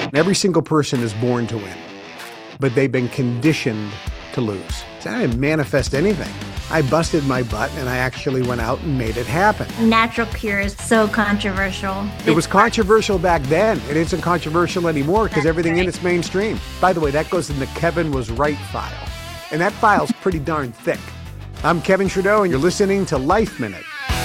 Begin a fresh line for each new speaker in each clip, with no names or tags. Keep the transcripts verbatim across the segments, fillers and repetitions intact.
Every single person is born to win, but they've been conditioned to lose. So I didn't manifest anything. I busted my butt and I actually went out and made it happen.
Natural cure is so controversial.
It was controversial back then. It isn't controversial anymore because everything right. in it's mainstream. By the way, that goes in the Kevin Was Right file. And that file's pretty darn thick. I'm Kevin Trudeau and you're listening to Life Minute.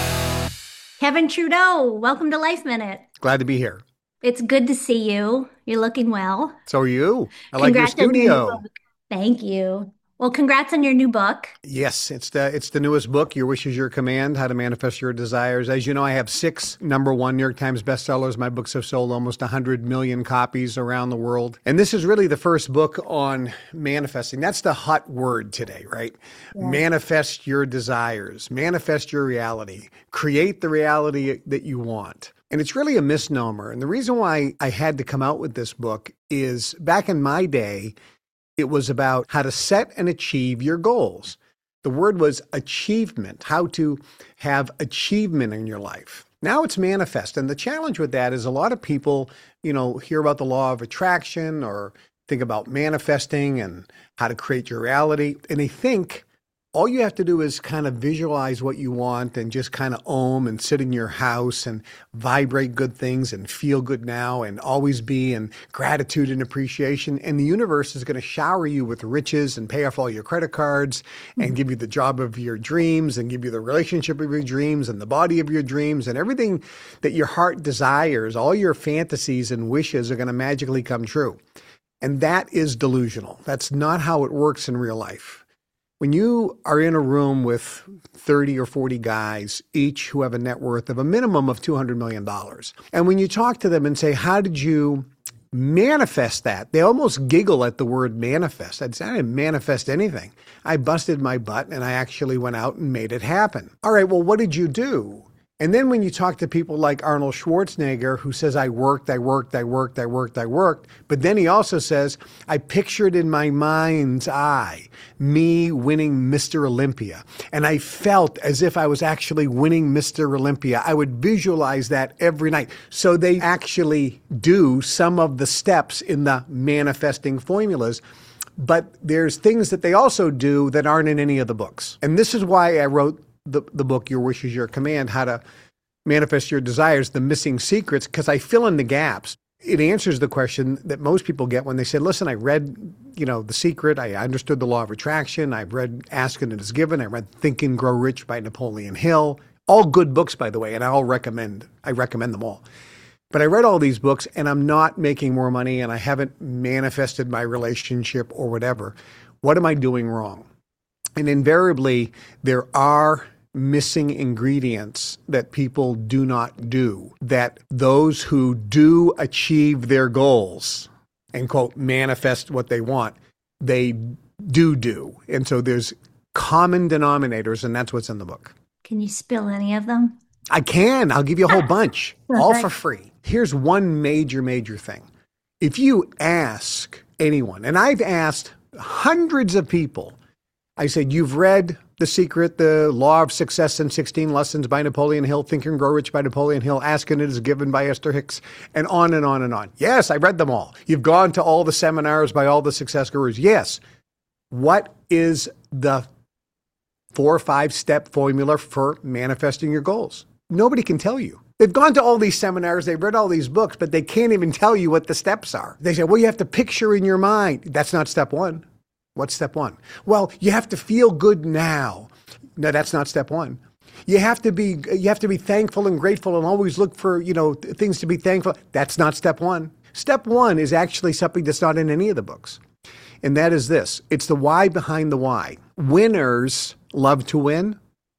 Kevin Trudeau, welcome to Life Minute.
Glad to be here.
It's good to see you. You're looking well.
So are you. I like your studio.
Your Thank you. Well, congrats on your new book.
Yes, it's the it's the newest book, Your Wish is Your Command, How to Manifest Your Desires. As you know, I have six number one New York Times bestsellers. My books have sold almost one hundred million copies around the world. And this is really the first book on manifesting. That's the hot word today, right? Yeah. Manifest your desires, manifest your reality, create the reality that you want. And it's really a misnomer. And the reason why I had to come out with this book is back in my day, it was about how to set and achieve your goals. The word was achievement, how to have achievement in your life. Now it's manifest. And the challenge with that is a lot of people, you know, hear about the law of attraction or think about manifesting and how to create your reality. And they think all you have to do is kind of visualize what you want and just kind of ohm and sit in your house and vibrate good things and feel good now and always be in gratitude and appreciation. And the universe is going to shower you with riches and pay off all your credit cards and mm-hmm. give you the job of your dreams and give you the relationship of your dreams and the body of your dreams and everything that your heart desires. All your fantasies and wishes are going to magically come true. And that is delusional. That's not how it works in real life. When you are in a room with thirty or forty guys, each who have a net worth of a minimum of two hundred million dollars, and when you talk to them and say, how did you manifest that? They almost giggle at the word manifest. I'd say, I didn't manifest anything. I busted my butt and I actually went out and made it happen. All right, well, what did you do? And then when you talk to people like Arnold Schwarzenegger, who says, I worked, I worked, I worked, I worked, I worked. But then he also says, I pictured in my mind's eye me winning Mister Olympia. And I felt as if I was actually winning Mister Olympia. I would visualize that every night. So they actually do some of the steps in the manifesting formulas. But there's things that they also do that aren't in any of the books. And this is why I wrote The, the book, Your Wish is Your Command, How to Manifest Your Desires, The Missing Secrets, because I fill in the gaps. It answers the question that most people get when they say, listen, I read, you know, The Secret, I understood the law of attraction, I've read Ask and It Is Given, I read Think and Grow Rich by Napoleon Hill. All good books, by the way, and I'll recommend, I recommend them all. But I read all these books and I'm not making more money and I haven't manifested my relationship or whatever. What am I doing wrong? And invariably, there are missing ingredients that people do not do, that those who do achieve their goals and, quote, manifest what they want, they do do. And so there's common denominators, and that's what's in the book.
Can you spill any of them?
I can. I'll give you a whole bunch, all for free. Here's one major, major thing. If you ask anyone, and I've asked hundreds of people, I said, you've read The Secret, The Law of Success in sixteen Lessons by Napoleon Hill, Think and Grow Rich by Napoleon Hill, Ask and It Is Given by Esther Hicks, and on and on and on. Yes, I read them all. You've gone to all the seminars by all the success gurus. Yes. What is the four or five step formula for manifesting your goals? Nobody can tell you. They've gone to all these seminars, they've read all these books, but they can't even tell you what the steps are. They say, well, you have to picture in your mind. That's not step one. What's step one? Well, you have to feel good now. No, that's not step one. You have to be you have to be thankful and grateful and always look for, you know, things to be thankful. That's not step one. Step one is actually something that's not in any of the books. And that is this. It's the why behind the why. Winners love to win,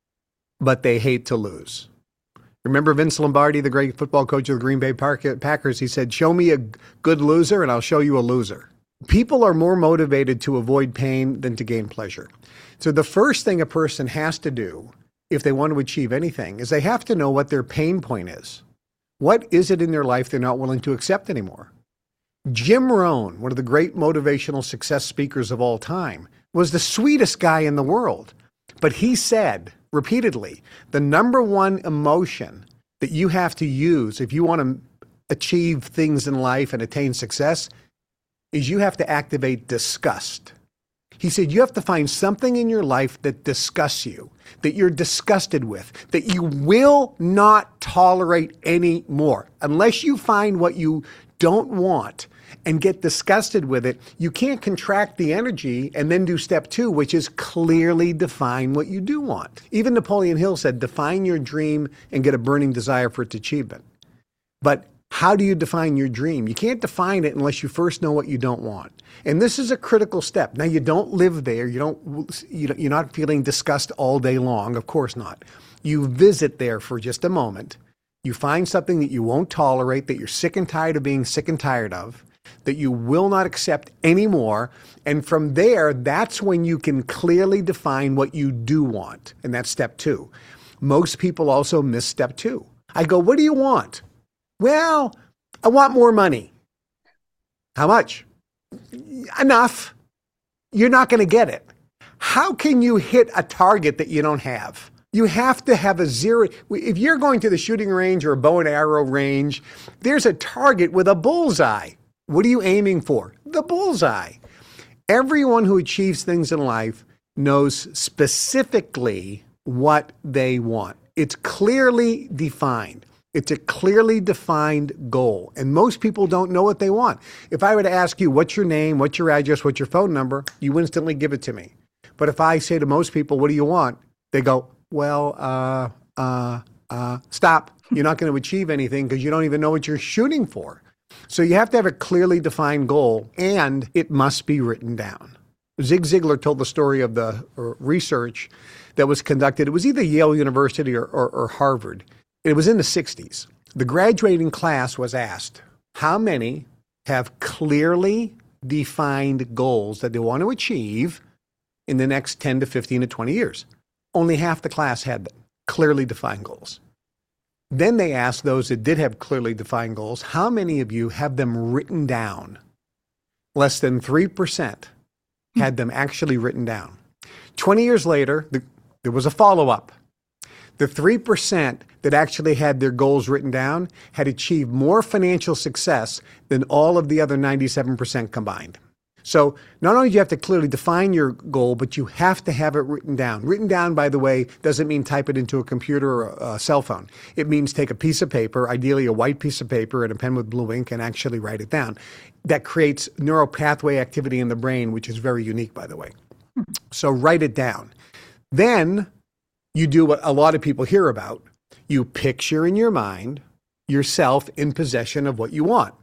but they hate to lose. Remember Vince Lombardi, the great football coach of the Green Bay Packers? He said, show me a good loser and I'll show you a loser. People are more motivated to avoid pain than to gain pleasure. So the first thing a person has to do if they want to achieve anything is they have to know what their pain point is. What is it in their life they're not willing to accept anymore? Jim Rohn, one of the great motivational success speakers of all time, was the sweetest guy in the world. But he said repeatedly, the number one emotion that you have to use if you want to achieve things in life and attain success is you have to activate disgust. He said you have to find something in your life that disgusts you, that you're disgusted with, that you will not tolerate anymore. Unless you find what you don't want and get disgusted with it, you can't contract the energy and then do step two, which is clearly define what you do want. Even Napoleon Hill said, define your dream and get a burning desire for its achievement. But how do you define your dream? You can't define it unless you first know what you don't want. And this is a critical step. Now, you don't live there. You don't, you don't, you're not feeling disgust all day long. Of course not. You visit there for just a moment. You find something that you won't tolerate, that you're sick and tired of being sick and tired of, that you will not accept anymore. And from there, that's when you can clearly define what you do want. And that's step two. Most people also miss step two. I go, what do you want? Well, I want more money. How much? Enough. You're not going to get it. How can you hit a target that you don't have? You have to have a zero. If you're going to the shooting range or a bow and arrow range, there's a target with a bullseye. What are you aiming for? The bullseye. Everyone who achieves things in life knows specifically what they want. It's clearly defined. It's a clearly defined goal. And most people don't know what they want. If I were to ask you, what's your name, what's your address, what's your phone number, you instantly give it to me. But if I say to most people, what do you want? They go, well, uh, uh, uh, stop. You're not going to achieve anything because you don't even know what you're shooting for. So you have to have a clearly defined goal, and it must be written down. Zig Ziglar told the story of the research that was conducted. It was either Yale University or, or, or Harvard. It was in the sixties. The graduating class was asked, how many have clearly defined goals that they want to achieve in the next ten to fifteen to twenty years? Only half the class had clearly defined goals. Then they asked those that did have clearly defined goals, how many of you have them written down? Less than three percent had them actually written down. twenty years later, the, there was a follow-up. The three percent that actually had their goals written down had achieved more financial success than all of the other ninety-seven percent combined. So not only do you have to clearly define your goal, but you have to have it written down. Written down, by the way, doesn't mean type it into a computer or a cell phone. It means take a piece of paper, ideally a white piece of paper and a pen with blue ink, and actually write it down. That creates neural pathway activity in the brain, which is very unique, by the way. So write it down. Then you do what a lot of people hear about. You picture in your mind yourself in possession of what you want.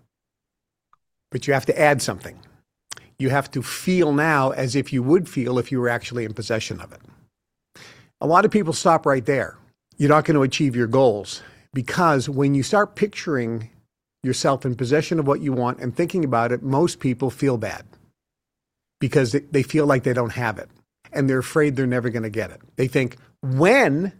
But you have to add something. You have to feel now as if you would feel if you were actually in possession of it. A lot of people stop right there. You're not going to achieve your goals because when you start picturing yourself in possession of what you want and thinking about it, most people feel bad because they feel like they don't have it and they're afraid they're never going to get it. They think, when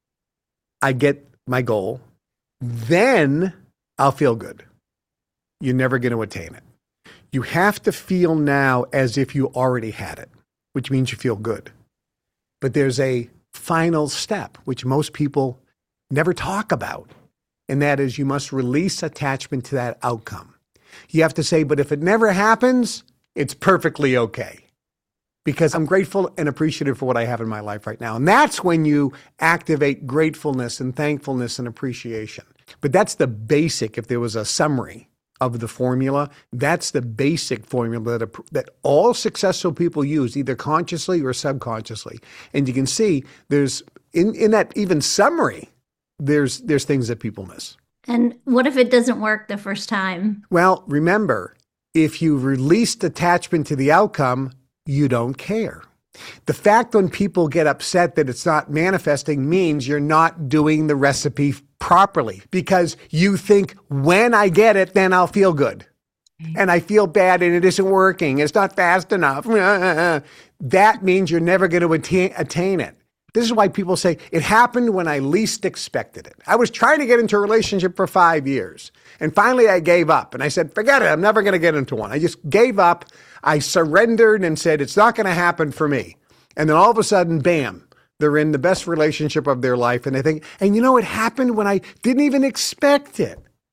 I get my goal, then I'll feel good. You're never going to attain it. You have to feel now as if you already had it, which means you feel good. But there's a final step, which most people never talk about, and that is you must release attachment to that outcome. You have to say, but if it never happens, it's perfectly okay, because I'm grateful and appreciative for what I have in my life right now. And that's when you activate gratefulness and thankfulness and appreciation. But that's the basic, if there was a summary of the formula, that's the basic formula that, that all successful people use, either consciously or subconsciously. And you can see there's, in, in that even summary, there's, there's things that people miss.
And what if it doesn't work the first time?
Well, remember, if you released attachment to the outcome, you don't care. The fact when people get upset that it's not manifesting means you're not doing the recipe properly, because you think, when I get it, then I'll feel good. And I feel bad and it isn't working. It's not fast enough. That means you're never going to attain, attain it. This is why people say, it happened when I least expected it. I was trying to get into a relationship for five years. And finally I gave up. And I said, forget it. I'm never going to get into one. I just gave up. I surrendered and said, it's not going to happen for me. And then all of a sudden, bam, they're in the best relationship of their life. And they think, and you know, it happened when I didn't even expect it.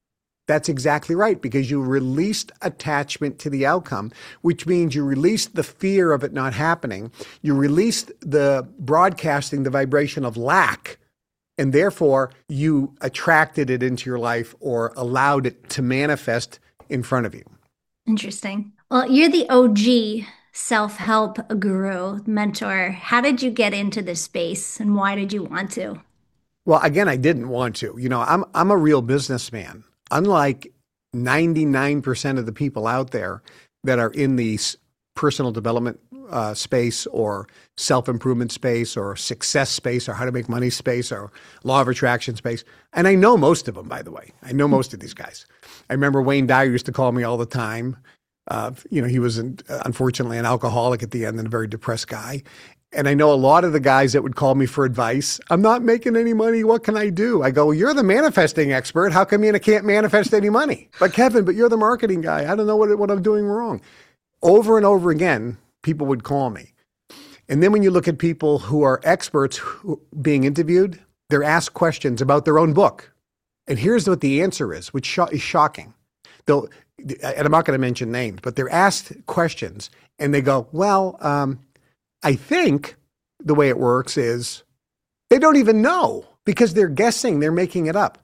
That's exactly right, because you released attachment to the outcome, which means you released the fear of it not happening. You released the broadcasting, the vibration of lack, and therefore you attracted it into your life or allowed it to manifest in front of you.
Interesting. Well, you're the O G self-help guru, mentor. How did you get into this space and why did you want to?
Well, again, I didn't want to. You know, I'm I'm a real businessman. Unlike ninety-nine percent of the people out there that are in the personal development uh, space or self-improvement space or success space or how to make money space or law of attraction space. And I know most of them, by the way. I know most of these guys. I remember Wayne Dyer used to call me all the time. Uh, you know, he was an, unfortunately an alcoholic at the end and a very depressed guy. And I know a lot of the guys that would call me for advice. I'm not making any money. What can I do? I go, well, you're the manifesting expert. How come you can't manifest any money? But Kevin, but you're the marketing guy. I don't know what, what I'm doing wrong. Over and over again, people would call me. And then when you look at people who are experts who, being interviewed, they're asked questions about their own book. And here's what the answer is, which sh- is shocking. They'll, and I'm not going to mention names, but they're asked questions and they go, well, um, I think the way it works is they don't even know because they're guessing, they're making it up.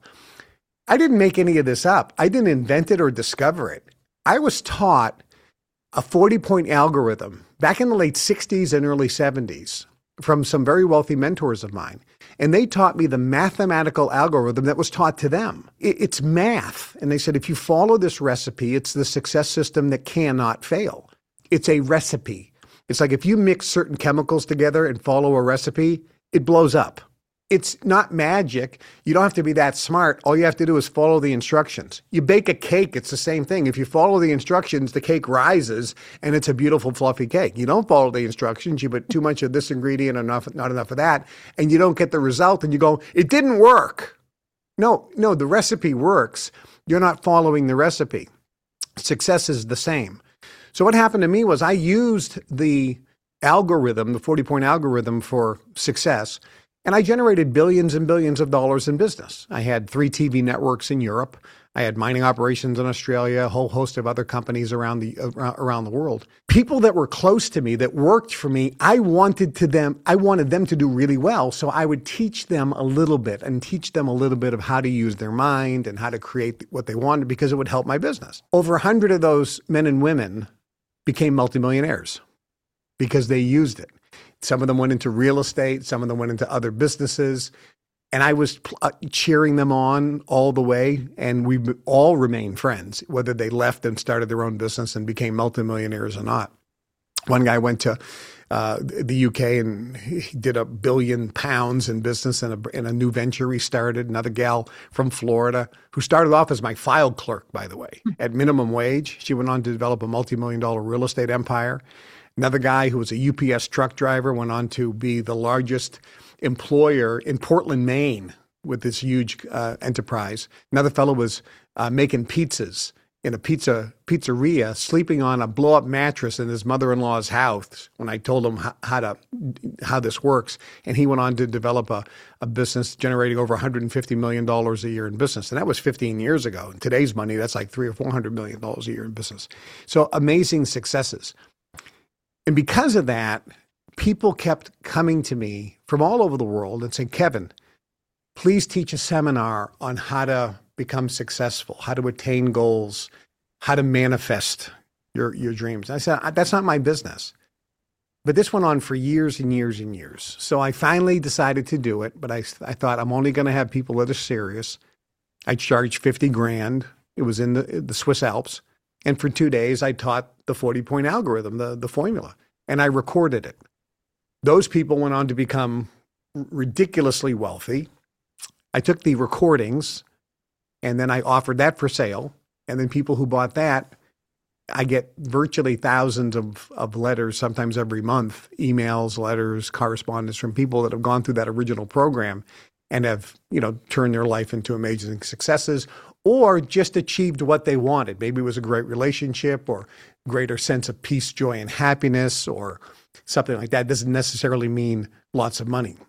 I didn't make any of this up. I didn't invent it or discover it. I was taught a forty-point algorithm back in the late sixties and early seventies from some very wealthy mentors of mine. And they taught me the mathematical algorithm that was taught to them. It's math. And they said, if you follow this recipe, it's the success system that cannot fail. It's a recipe. It's like if you mix certain chemicals together and follow a recipe, it blows up. It's not magic. You don't have to be that smart. All you have to do is follow the instructions. You bake a cake, it's the same thing. If you follow the instructions, the cake rises and it's a beautiful fluffy cake. You don't follow the instructions, you put too much of this ingredient and enough, not enough of that, and you don't get the result and you go, it didn't work. No, no, the recipe works. You're not following the recipe. Success is the same. So what happened to me was I used the algorithm, the forty-point algorithm for success, and I generated billions and billions of dollars in business. I had three T V networks in Europe. I had mining operations in Australia, a whole host of other companies around the around the world. People that were close to me, that worked for me, I wanted to them, I wanted them to do really well. So I would teach them a little bit and teach them a little bit of how to use their mind and how to create what they wanted because it would help my business. Over a hundred of those men and women became multimillionaires because they used it. Some of them went into real estate. Some of them went into other businesses. And I was uh, cheering them on all the way. And we all remained friends, whether they left and started their own business and became multimillionaires or not. One guy went to uh, the U K and he did a billion pounds in business in a, in a new venture he started. Another gal from Florida who started off as my file clerk, by the way, at minimum wage. She went on to develop a multi-million dollar real estate empire. Another guy who was a U P S truck driver went on to be the largest employer in Portland, Maine, with this huge uh, enterprise. Another fellow was uh, making pizzas in a pizza pizzeria, sleeping on a blow-up mattress in his mother-in-law's house when I told him how, how to how this works. And he went on to develop a, a business generating over one hundred fifty million dollars a year in business. And that was fifteen years ago. In today's money, that's like three or four hundred million dollars a year in business. So amazing successes. And because of that, people kept coming to me from all over the world and saying, Kevin, please teach a seminar on how to become successful, how to attain goals, how to manifest your, your dreams. And I said, that's not my business. But this went on for years and years and years. So I finally decided to do it, but I, I thought I'm only going to have people that are serious. I charged fifty grand. It was in the, the Swiss Alps. And for two days, I taught the forty-point algorithm, the, the formula, and I recorded it. Those people went on to become ridiculously wealthy. I took the recordings and then I offered that for sale. And then people who bought that, I get virtually thousands of, of letters, sometimes every month, emails, letters, correspondence from people that have gone through that original program and have, you know, turned their life into amazing successes or just achieved what they wanted. Maybe it was a great relationship or greater sense of peace, joy, and happiness or something like that. Doesn't necessarily mean lots of money.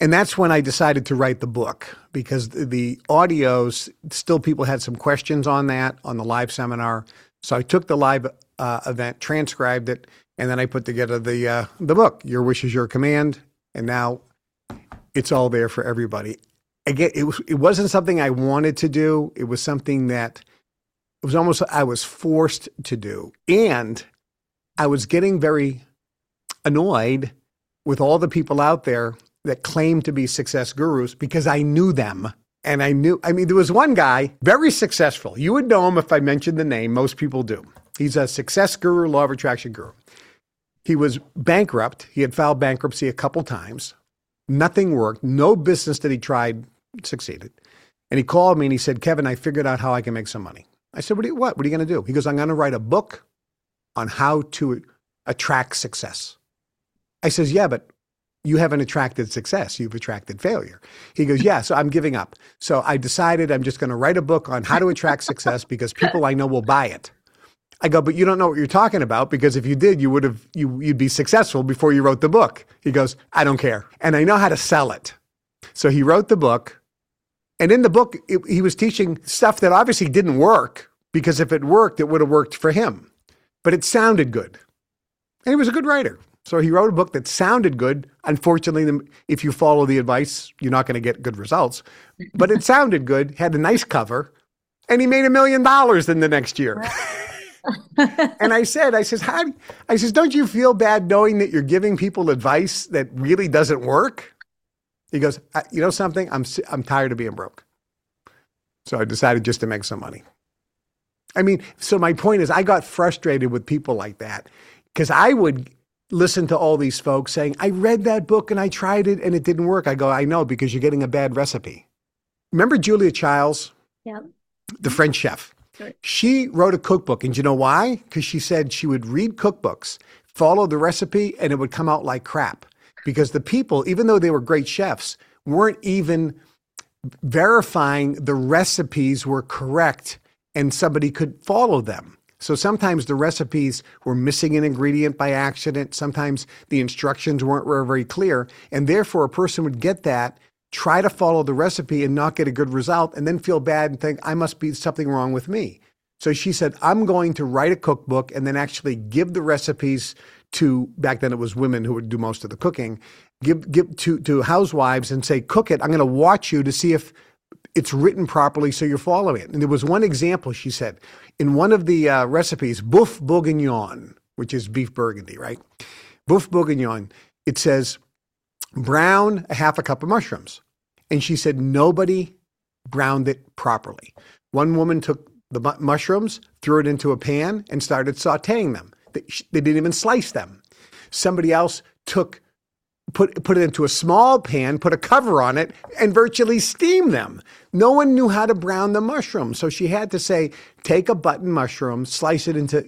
And that's when I decided to write the book, because the, the audios, still people had some questions on that, on the live seminar. So I took the live uh, event, transcribed it, and then I put together the uh, the book, Your Wish is Your Command. And now it's all there for everybody. Again, it, was, it wasn't something I wanted to do. It was something that it was almost I was forced to do. And I was getting very annoyed with all the people out there that claimed to be success gurus, because I knew them. And I knew, I mean, there was one guy, very successful. You would know him if I mentioned the name. Most people do. He's a success guru, law of attraction guru. He was bankrupt. He had filed bankruptcy a couple times. Nothing worked. No business that he tried succeeded. And he called me and he said, Kevin, I figured out how I can make some money. I said, what, are you, what? What are you going to do? He goes, I'm going to write a book on how to attract success. I says, yeah, but you haven't attracted success. You've attracted failure. He goes, yeah, so I'm giving up. So I decided I'm just going to write a book on how to attract success because people I know will buy it. I go, but you don't know what you're talking about, because if you did, you would have, you, you'd be successful before you wrote the book. He goes, I don't care. And I know how to sell it. So he wrote the book. And in the book, it, he was teaching stuff that obviously didn't work, because if it worked, it would have worked for him. But it sounded good. And he was a good writer. So he wrote a book that sounded good. Unfortunately, if you follow the advice, you're not going to get good results. But it sounded good, had a nice cover, and he made a million dollars in the next year. And I said, I says, how, I says, don't you feel bad knowing that you're giving people advice that really doesn't work? He goes, you know something? I'm I'm tired of being broke. So I decided just to make some money. I mean, so my point is, I got frustrated with people like that, because I would listen to all these folks saying, I read that book and I tried it and it didn't work. I go, I know, because you're getting a bad recipe. Remember Julia Childs?
Yep.
The French chef.
Sure.
She wrote a cookbook. And you know why? Because she said she would read cookbooks, follow the recipe, and it would come out like crap. Because the people, even though they were great chefs, weren't even verifying the recipes were correct and somebody could follow them. So sometimes the recipes were missing an ingredient by accident. Sometimes the instructions weren't very clear. And therefore, a person would get that, try to follow the recipe and not get a good result, and then feel bad and think, I must be something wrong with me. So she said, I'm going to write a cookbook and then actually give the recipes to, back then it was women who would do most of the cooking, give, give to, to housewives and say, cook it. I'm going to watch you to see if it's written properly so you're following it. And there was one example, she said, in one of the uh, recipes, boeuf bourguignon, which is beef burgundy, right? Boeuf bourguignon, it says, brown a half a cup of mushrooms. And she said, nobody browned it properly. One woman took the mu- mushrooms, threw it into a pan and started sauteing them. They, they didn't even slice them. Somebody else took Put, put it into a small pan, put a cover on it, and virtually steam them. No one knew how to brown the mushrooms. So she had to say, take a button mushroom, slice it into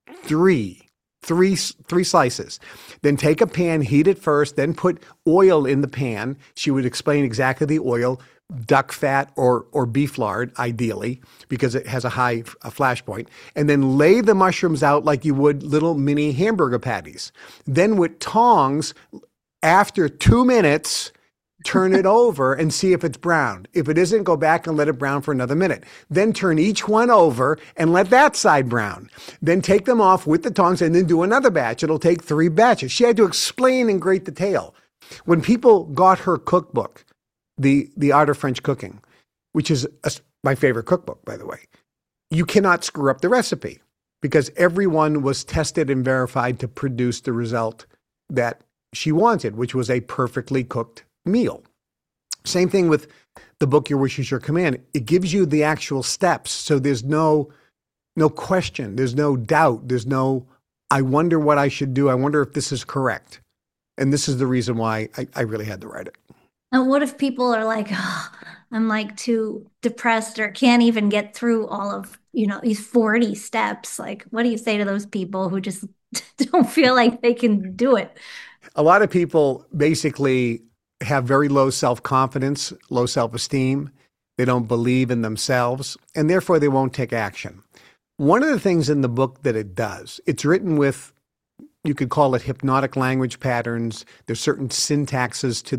three, three, three slices. Then take a pan, heat it first, then put oil in the pan. She would explain exactly the oil, duck fat or, or beef lard, ideally, because it has a high a flash point. And then lay the mushrooms out like you would little mini hamburger patties. Then with tongs, after two minutes, turn it over and see if it's browned. If it isn't, go back and let it brown for another minute. Then turn each one over and let that side brown. Then take them off with the tongs and then do another batch. It'll take three batches. She had to explain in great detail. When people got her cookbook, the, the Art of French Cooking, which is a, my favorite cookbook, by the way, you cannot screw up the recipe because everyone was tested and verified to produce the result that she wanted, which was a perfectly cooked meal. Same thing with the book, Your Wish is Your Command. It gives you the actual steps. So there's no, no question. There's no doubt. There's no, I wonder what I should do. I wonder if this is correct. And this is the reason why I, I really had to write it.
And what if people are like, oh, I'm like too depressed or can't even get through all of, you know, these forty steps? Like, what do you say to those people who just don't feel like they can do it?
A lot of people basically have very low self-confidence, low self-esteem. They don't believe in themselves, and therefore they won't take action. One of the things in the book that it does, it's written with, you could call it hypnotic language patterns. There's certain syntaxes to the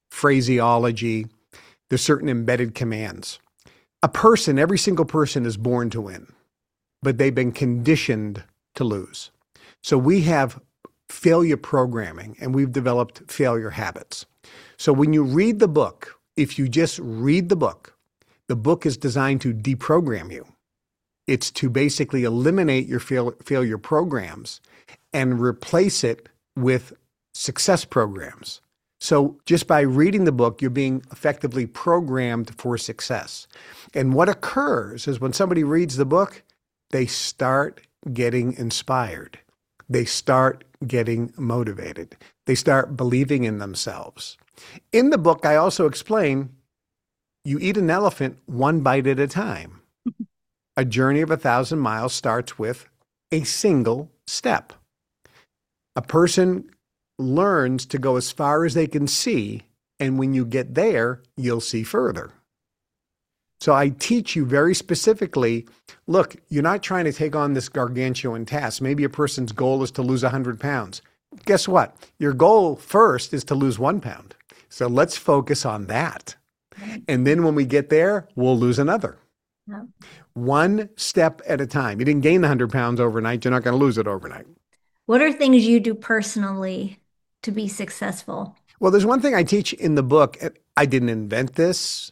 phraseology. There's certain embedded commands. A person, every single person is born to win, but they've been conditioned to lose. So we have failure programming, and we've developed failure habits. So when you read the book, if you just read the book, the book is designed to deprogram you. It's to basically eliminate your fail- failure programs and replace it with success programs. So just by reading the book, you're being effectively programmed for success. And what occurs is when somebody reads the book, they start getting inspired. They start getting motivated. They start believing in themselves. In the book, I also explain you eat an elephant one bite at a time. A journey of a thousand miles starts with a single step. A person learns to go as far as they can see, and when you get there, you'll see further. So I teach you very specifically, look, you're not trying to take on this gargantuan task. Maybe a person's goal is to lose one hundred pounds. Guess what? Your goal first is to lose one pound. So let's focus on that. And then when we get there, we'll lose another. Yeah. One step at a time. You didn't gain one hundred pounds overnight. You're not going to lose it overnight.
What are things you do personally to be successful?
Well, there's one thing I teach in the book. I didn't invent this.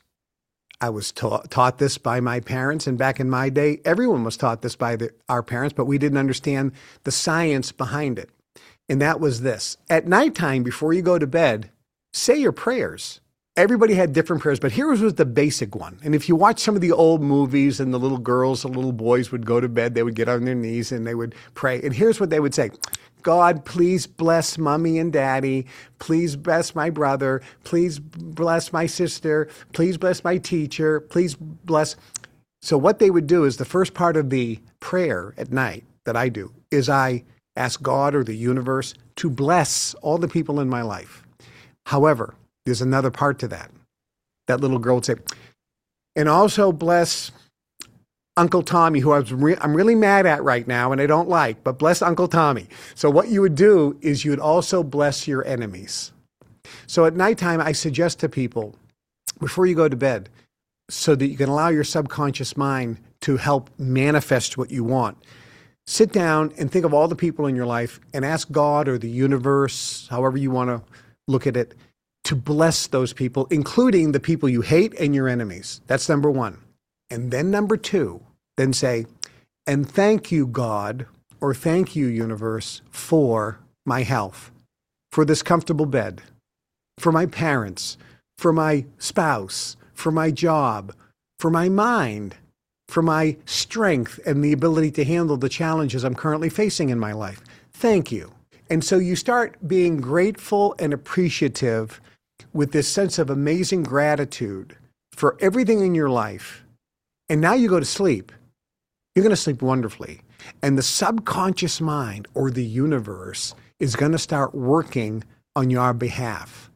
I was ta- taught this by my parents. And back in my day, everyone was taught this by the, our parents, but we didn't understand the science behind it. And that was this. At nighttime, before you go to bed, say your prayers. Everybody had different prayers, but here was the basic one. And if you watch some of the old movies and the little girls, the little boys would go to bed, they would get on their knees and they would pray. And here's what they would say. God, please bless mommy and daddy. Please bless my brother. Please bless my sister. Please bless my teacher. Please bless. So what they would do is the first part of the prayer at night that I do is I ask God or the universe to bless all the people in my life. However, there's another part to that. That little girl would say, and also bless Uncle Tommy, who I was re- I'm really mad at right now and I don't like, but bless Uncle Tommy. So what you would do is you would also bless your enemies. So at nighttime, I suggest to people, before you go to bed, so that you can allow your subconscious mind to help manifest what you want, sit down and think of all the people in your life and ask God or the universe, however you want to look at it, to bless those people, including the people you hate and your enemies. That's number one. And then number two, then say, and thank you, God, or thank you, universe, for my health, for this comfortable bed, for my parents, for my spouse, for my job, for my mind, for my strength and the ability to handle the challenges I'm currently facing in my life. Thank you. And so you start being grateful and appreciative with this sense of amazing gratitude for everything in your life. And now you go to sleep. You're going to sleep wonderfully. And the subconscious mind or the universe is going to start working on your behalf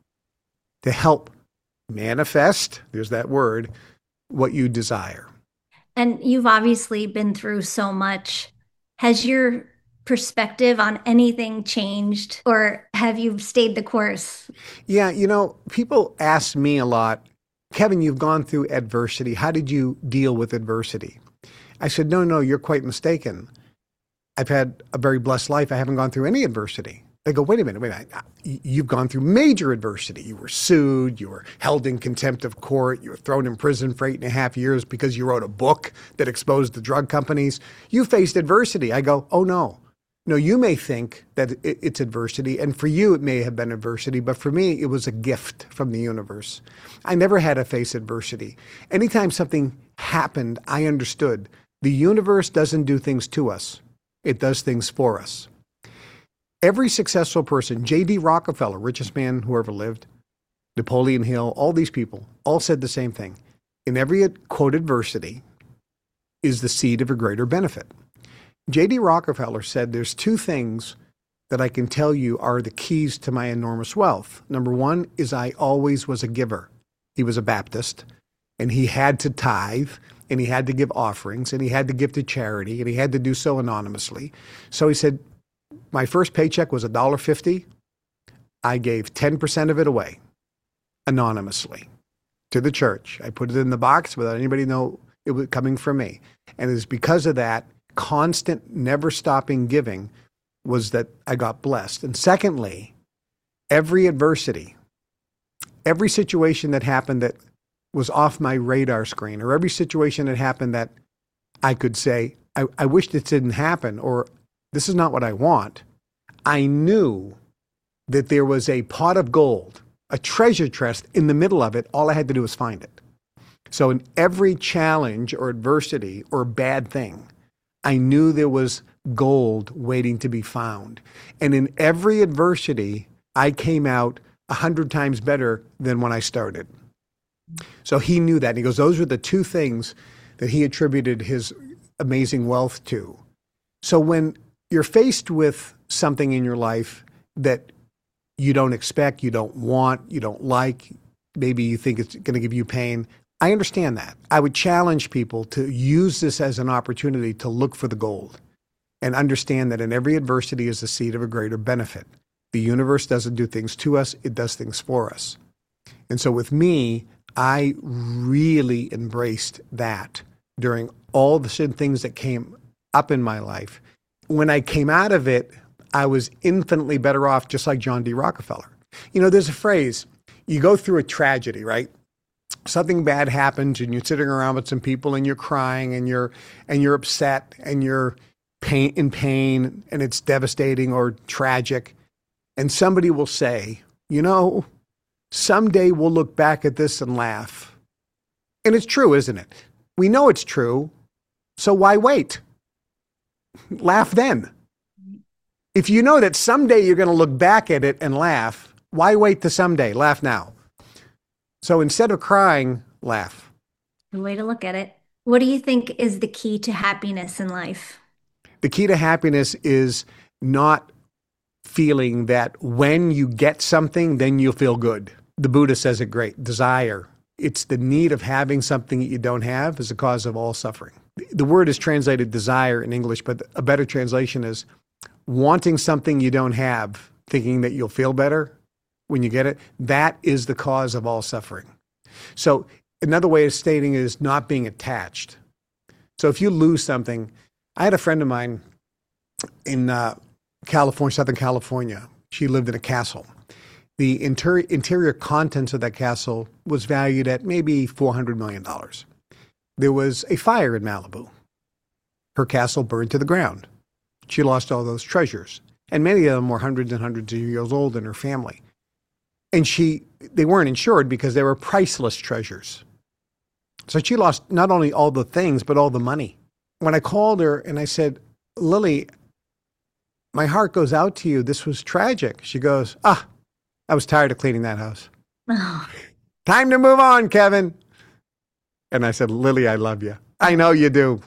to help manifest, there's that word, what you desire.
And you've obviously been through so much. Has your perspective on anything changed, or have you stayed the course?
Yeah, you know, people ask me a lot, Kevin, you've gone through adversity. How did you deal with adversity? I said, no, no, you're quite mistaken. I've had a very blessed life. I haven't gone through any adversity. They go, wait a minute, wait a minute. You've gone through major adversity. You were sued. You were held in contempt of court. You were thrown in prison for eight and a half years because you wrote a book that exposed the drug companies. You faced adversity. I go, oh, no. No, you may think that it's adversity, and for you it may have been adversity, but for me it was a gift from the universe. I never had to face adversity. Anytime something happened, I understood the universe doesn't do things to us. It does things for us. Every successful person, J D Rockefeller, richest man who ever lived, Napoleon Hill, all these people, all said the same thing. In every, quote, adversity is the seed of a greater benefit. J D Rockefeller said there's two things that I can tell you are the keys to my enormous wealth. Number one is I always was a giver. He was a Baptist, and he had to tithe, and he had to give offerings, and he had to give to charity, and he had to do so anonymously. So he said, my first paycheck was one dollar fifty. I gave ten percent of it away. anonymously to the church. I put it in the box without anybody know it was coming from me. And it was because of that constant, never stopping giving was that I got blessed. And secondly, every adversity, every situation that happened that was off my radar screen, or every situation that happened that I could say, I, I wish this didn't happen, or this is not what I want. I knew that there was a pot of gold, a treasure chest in the middle of it. All I had to do was find it. So in every challenge or adversity or bad thing, I knew there was gold waiting to be found. And in every adversity, I came out a hundred times better than when I started. So he knew that. And he goes, those were the two things that he attributed his amazing wealth to. So when you're faced with something in your life that you don't expect, you don't want, you don't like, maybe you think it's going to give you pain, I understand that. I would challenge people to use this as an opportunity to look for the gold and understand that in every adversity is the seed of a greater benefit. The universe doesn't do things to us, it does things for us. And so with me, I really embraced that during all the things that came up in my life. When I came out of it, I was infinitely better off, just like John D. Rockefeller. You know, there's a phrase, you go through a tragedy, right? Something bad happens and you're sitting around with some people and you're crying and you're and you're upset and you're pain in pain and it's devastating or tragic. And somebody will say, you know, someday we'll look back at this and laugh. And it's true, isn't it? We know it's true. So why wait? Laugh then. If you know that someday you're going to look back at it and laugh, why wait to someday? Laugh now. So instead of crying, laugh.
The way to look at it. What do you think is the key to happiness in life?
The key to happiness is not feeling that when you get something, then you'll feel good. The Buddha says it great, desire. It's the need of having something that you don't have is the cause of all suffering. The word is translated desire in English, but a better translation is wanting something you don't have, thinking that you'll feel better when you get it. That is the cause of all suffering. So another way of stating it is not being attached. So if you lose something, I had a friend of mine in uh, California, Southern California. She lived in a castle. The interior, interior contents of that castle was valued at maybe four hundred million dollars. There was a fire in Malibu. Her castle burned to the ground. She lost all those treasures. And many of them were hundreds and hundreds of years old in her family. And she, they weren't insured because they were priceless treasures. So she lost not only all the things, but all the money. When I called her and I said, Lily, my heart goes out to you. This was tragic. She goes, ah, I was tired of cleaning that house.
Oh.
Time to move on, Kevin. And I said, Lily, I love you. I know you do.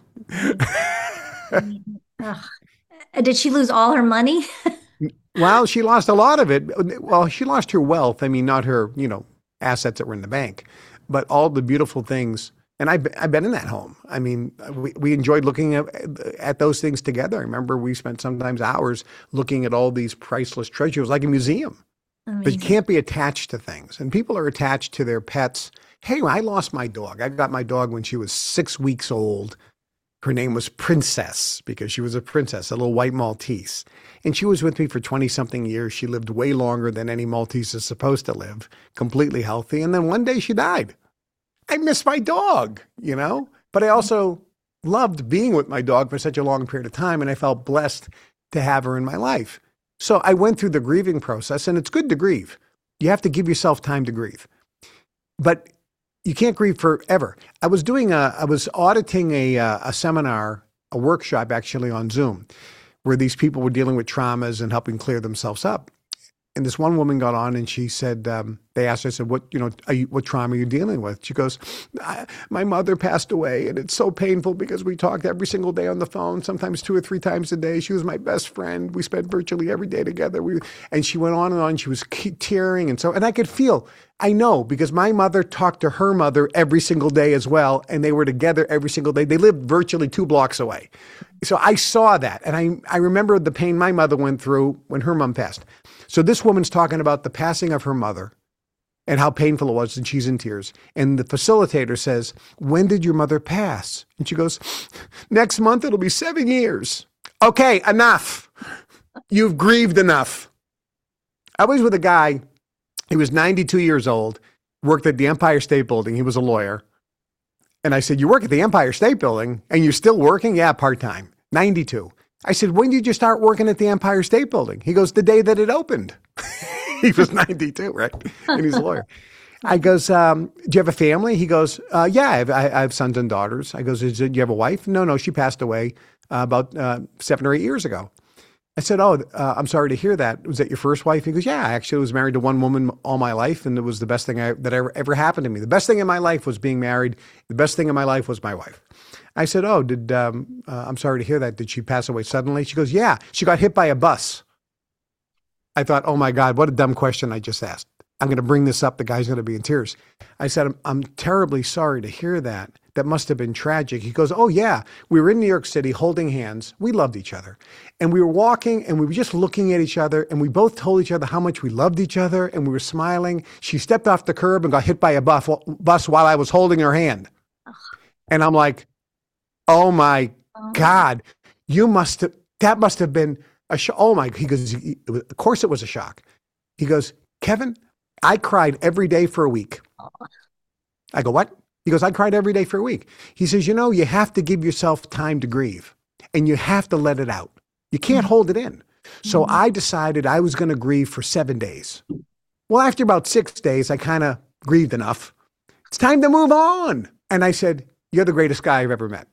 Ugh. Did she lose all her money?
Well, she lost a lot of it. Well, she lost her wealth. I mean, not her, you know, assets that were in the bank, but all the beautiful things. And I've, I've been in that home. I mean, we, we enjoyed looking at, at those things together. I remember we spent sometimes hours looking at all these priceless treasures. It was like a museum. Amazing. But you can't be attached to things. And people are attached to their pets. Hey, I lost my dog. I got my dog when she was six weeks old. Her name was Princess because she was a princess, a little white Maltese. And she was with me for twenty-something years. She lived way longer than any Maltese is supposed to live, completely healthy. And then one day she died. I miss my dog, you know? But I also loved being with my dog for such a long period of time, and I felt blessed to have her in my life. So I went through the grieving process, and it's good to grieve. You have to give yourself time to grieve. But you can't grieve forever. I was doing a, I was auditing a, a seminar, a workshop actually on Zoom, where these people were dealing with traumas and helping clear themselves up. And this one woman got on and she said, um, they asked her, I said, what, you know, are you, what trauma are you dealing with? She goes, my mother passed away and it's so painful because we talked every single day on the phone, sometimes two or three times a day. She was my best friend. We spent virtually every day together. We, and she went on and on. She was tearing. And so, and I could feel, I know, because my mother talked to her mother every single day as well. And they were together every single day. They lived virtually two blocks away. So I saw that. And I, I remember the pain my mother went through when her mom passed. So this woman's talking about the passing of her mother. and how painful it was, and she's in tears. And the facilitator says, when did your mother pass? And she goes, next month it'll be seven years. Okay, enough. You've grieved enough. I was with a guy, he was ninety-two years old, worked at the Empire State Building. He was a lawyer. And I said, you work at the Empire State Building and you're still working? Yeah, part-time, ninety-two. I said, when did you start working at the Empire State Building? He goes, the day that it opened. He was ninety-two, right? And he's a lawyer. I goes, um, do you have a family? He goes, uh, yeah, I have, I have sons and daughters. I goes, do you have a wife? No, no, she passed away uh, about uh, seven or eight years ago. I said, oh, uh, I'm sorry to hear that. Was that your first wife? He goes, yeah, I actually was married to one woman all my life, and it was the best thing I, that ever, ever happened to me. The best thing in my life was being married. The best thing in my life was my wife. I said, oh, did um, uh, I'm sorry to hear that. Did she pass away suddenly? She goes, yeah, she got hit by a bus. I thought, oh my God, what a dumb question I just asked. I'm going to bring this up. The guy's going to be in tears. I said, I'm, I'm terribly sorry to hear that. That must have been tragic. He goes, oh yeah, we were in New York City holding hands. We loved each other. And we were walking and we were just looking at each other and we both told each other how much we loved each other and we were smiling. She stepped off the curb and got hit by a bus, bus while I was holding her hand. And I'm like, oh my God, you must have, that must have been a shock. Oh my, he goes, of course it was a shock. He goes, Kevin, I cried every day for a week. I go, what? He goes, I cried every day for a week. He says, you know, you have to give yourself time to grieve and you have to let it out. You can't mm-hmm. hold it in. So mm-hmm. I decided I was going to grieve for seven days. Well, after about six days, I kind of grieved enough. It's time to move on. And I said, you're the greatest guy I've ever met.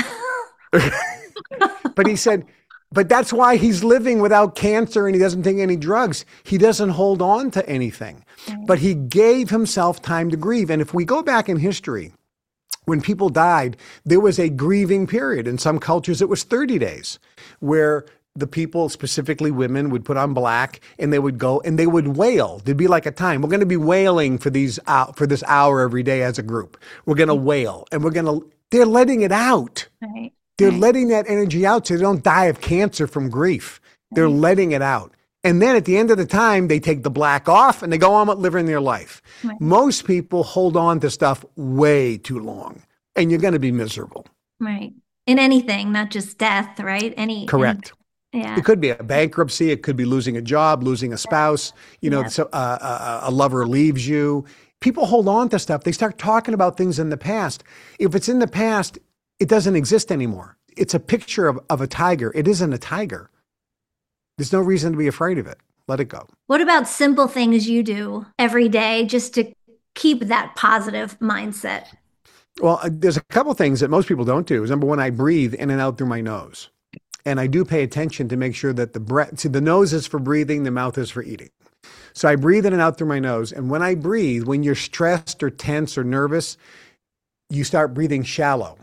But he said, but that's why he's living without cancer and he doesn't take any drugs. He doesn't hold on to anything, but he gave himself time to grieve. And if we go back in history, when people died, there was a grieving period. In some cultures, it was thirty days where the people, specifically women, would put on black and they would go and they would wail. There'd be like a time. We're going to be wailing for these uh, for this hour every day as a group. We're going to wail and we're going to, they're letting it out.
Right.
They're
right.
letting that energy out so they don't die of cancer from grief. They're right. letting it out. And then at the end of the time, they take the black off and they go on with living their life. Right. Most people hold on to stuff way too long and you're going to be miserable.
Right. In anything, not just death, right? Any.
Correct.
Any, yeah.
It could be a bankruptcy. It could be losing a job, losing a spouse. You know, yeah. so, uh, a, a lover leaves you. People hold on to stuff. They start talking about things in the past. If it's in the past, it doesn't exist anymore. It's a picture of, of a tiger. It isn't a tiger. There's no reason to be afraid of it. Let it go.
What about simple things you do every day just to keep that positive mindset?
Well, uh, there's a couple things that most people don't do. Number one, I breathe in and out through my nose. And I do pay attention to make sure that the breath, see, the nose is for breathing, the mouth is for eating. So I breathe in and out through my nose. And when I breathe, when you're stressed or tense or nervous, you start breathing shallow.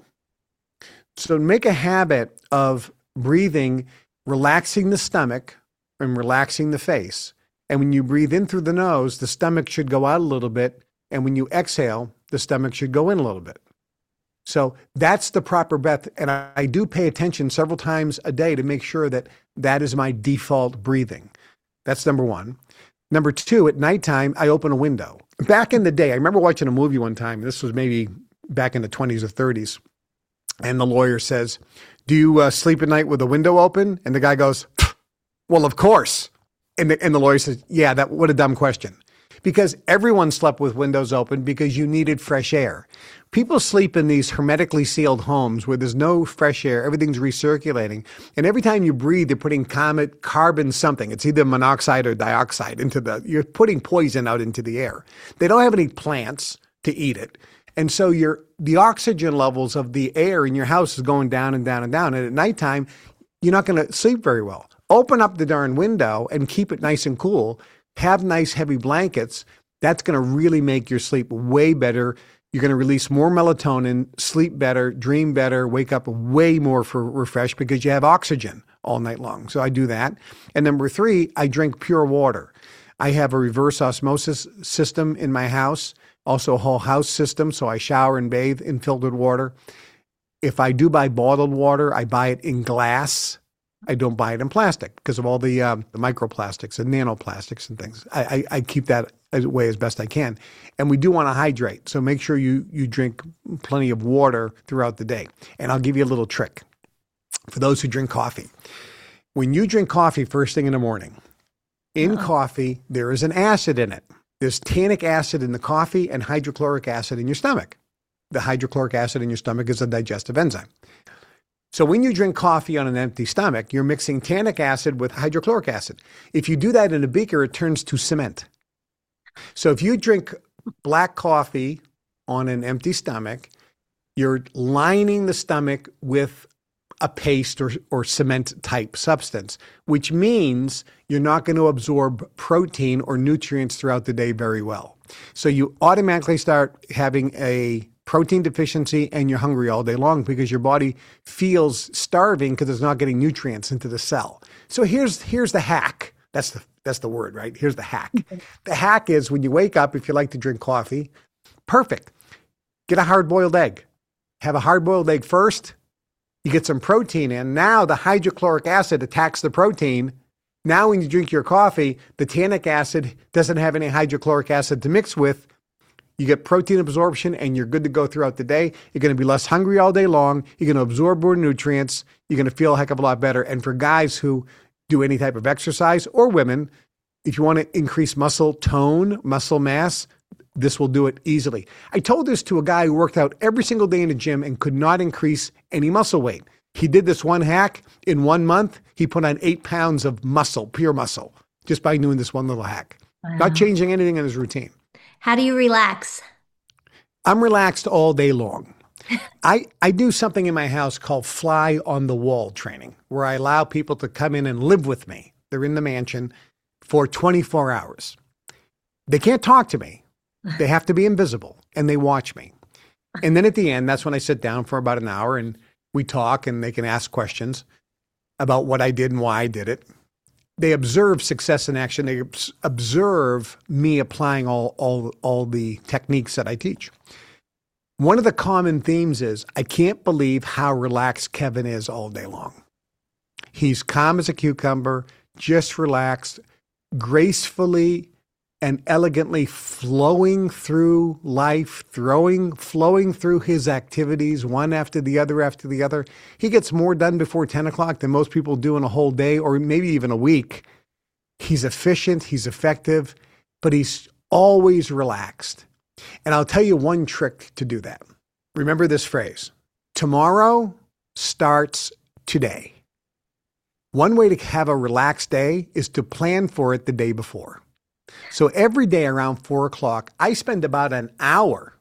So make a habit of breathing, relaxing the stomach and relaxing the face. And when you breathe in through the nose, the stomach should go out a little bit. And when you exhale, the stomach should go in a little bit. So that's the proper breath. And I, I do pay attention several times a day to make sure that that is my default breathing. That's number one. Number two, at nighttime, I open a window. Back in the day, I remember watching a movie one time. This was maybe back in the twenties or thirties. And the lawyer says, do you uh, sleep at night with the window open? And the guy goes, well, of course. And the, and the lawyer says, yeah, that what a dumb question. Because everyone slept with windows open because you needed fresh air. People sleep in these hermetically sealed homes where there's no fresh air. Everything's recirculating. And every time you breathe, you're putting comet, carbon something. It's either monoxide or dioxide into the, you're putting poison out into the air. They don't have any plants to eat it. And so your the oxygen levels of the air in your house is going down and down and down. And at nighttime, you're not going to sleep very well. Open up the darn window and keep it nice and cool. Have nice heavy blankets. That's going to really make your sleep way better. You're going to release more melatonin, sleep better, dream better, wake up way more for refreshed because you have oxygen all night long. So I do that. And number three, I drink pure water. I have a reverse osmosis system in my house. Also a whole house system, so I shower and bathe in filtered water. If I do buy bottled water, I buy it in glass I don't buy it in plastic because of all the, um, the microplastics and nanoplastics and things. I, I, I keep that away as best I can. And we do want to hydrate. So make sure you, you drink plenty of water throughout the day. And I'll give you a little trick for those who drink coffee. When you drink coffee first thing in the morning, in Uh-oh. coffee, there is an acid in it. There's tannic acid in the coffee and hydrochloric acid in your stomach. The hydrochloric acid in your stomach is a digestive enzyme. So when you drink coffee on an empty stomach, you're mixing tannic acid with hydrochloric acid. If you do that in a beaker, it turns to cement. So if you drink black coffee on an empty stomach, you're lining the stomach with a paste or, or cement type substance, which means you're not going to absorb protein or nutrients throughout the day very well. So you automatically start having a protein deficiency and you're hungry all day long because your body feels starving because it's not getting nutrients into the cell. So here's here's the hack. That's the that's the word, right? Here's the hack. The hack is when you wake up, if you like to drink coffee, perfect. Get a hard-boiled egg. Have a hard-boiled egg first. You get some protein in. Now the hydrochloric acid attacks the protein. Now when you drink your coffee, the tannic acid doesn't have any hydrochloric acid to mix with. You get protein absorption and you're good to go throughout the day. You're going to be less hungry all day long. You're going to absorb more nutrients. You're going to feel a heck of a lot better. And for guys who do any type of exercise, or women, if you want to increase muscle tone, muscle mass, this will do it easily. I told this to a guy who worked out every single day in the gym and could not increase any muscle weight. He did this one hack. In one month, he put on eight pounds of muscle, pure muscle, just by doing this one little hack. Wow. Not changing anything in his routine.
How do you relax?
I'm relaxed all day long. I, I do something in my house called fly on the wall training, where I allow people to come in and live with me. They're in the mansion for twenty-four hours. They can't talk to me. They have to be invisible, and they watch me. And then at the end, that's when I sit down for about an hour and we talk, and they can ask questions about what I did and why I did it. They observe success in action. They observe me applying all, all, all the techniques that I teach. One of the common themes is, I can't believe how relaxed Kevin is all day long. He's calm as a cucumber, just relaxed, gracefully and elegantly flowing through life, throwing, flowing through his activities, one after the other after the other. He gets more done before ten o'clock than most people do in a whole day or maybe even a week. He's efficient, he's effective, but he's always relaxed. And I'll tell you one trick to do that. Remember this phrase: tomorrow starts today. One way to have a relaxed day is to plan for it the day before. So every day around four o'clock, I spend about an hour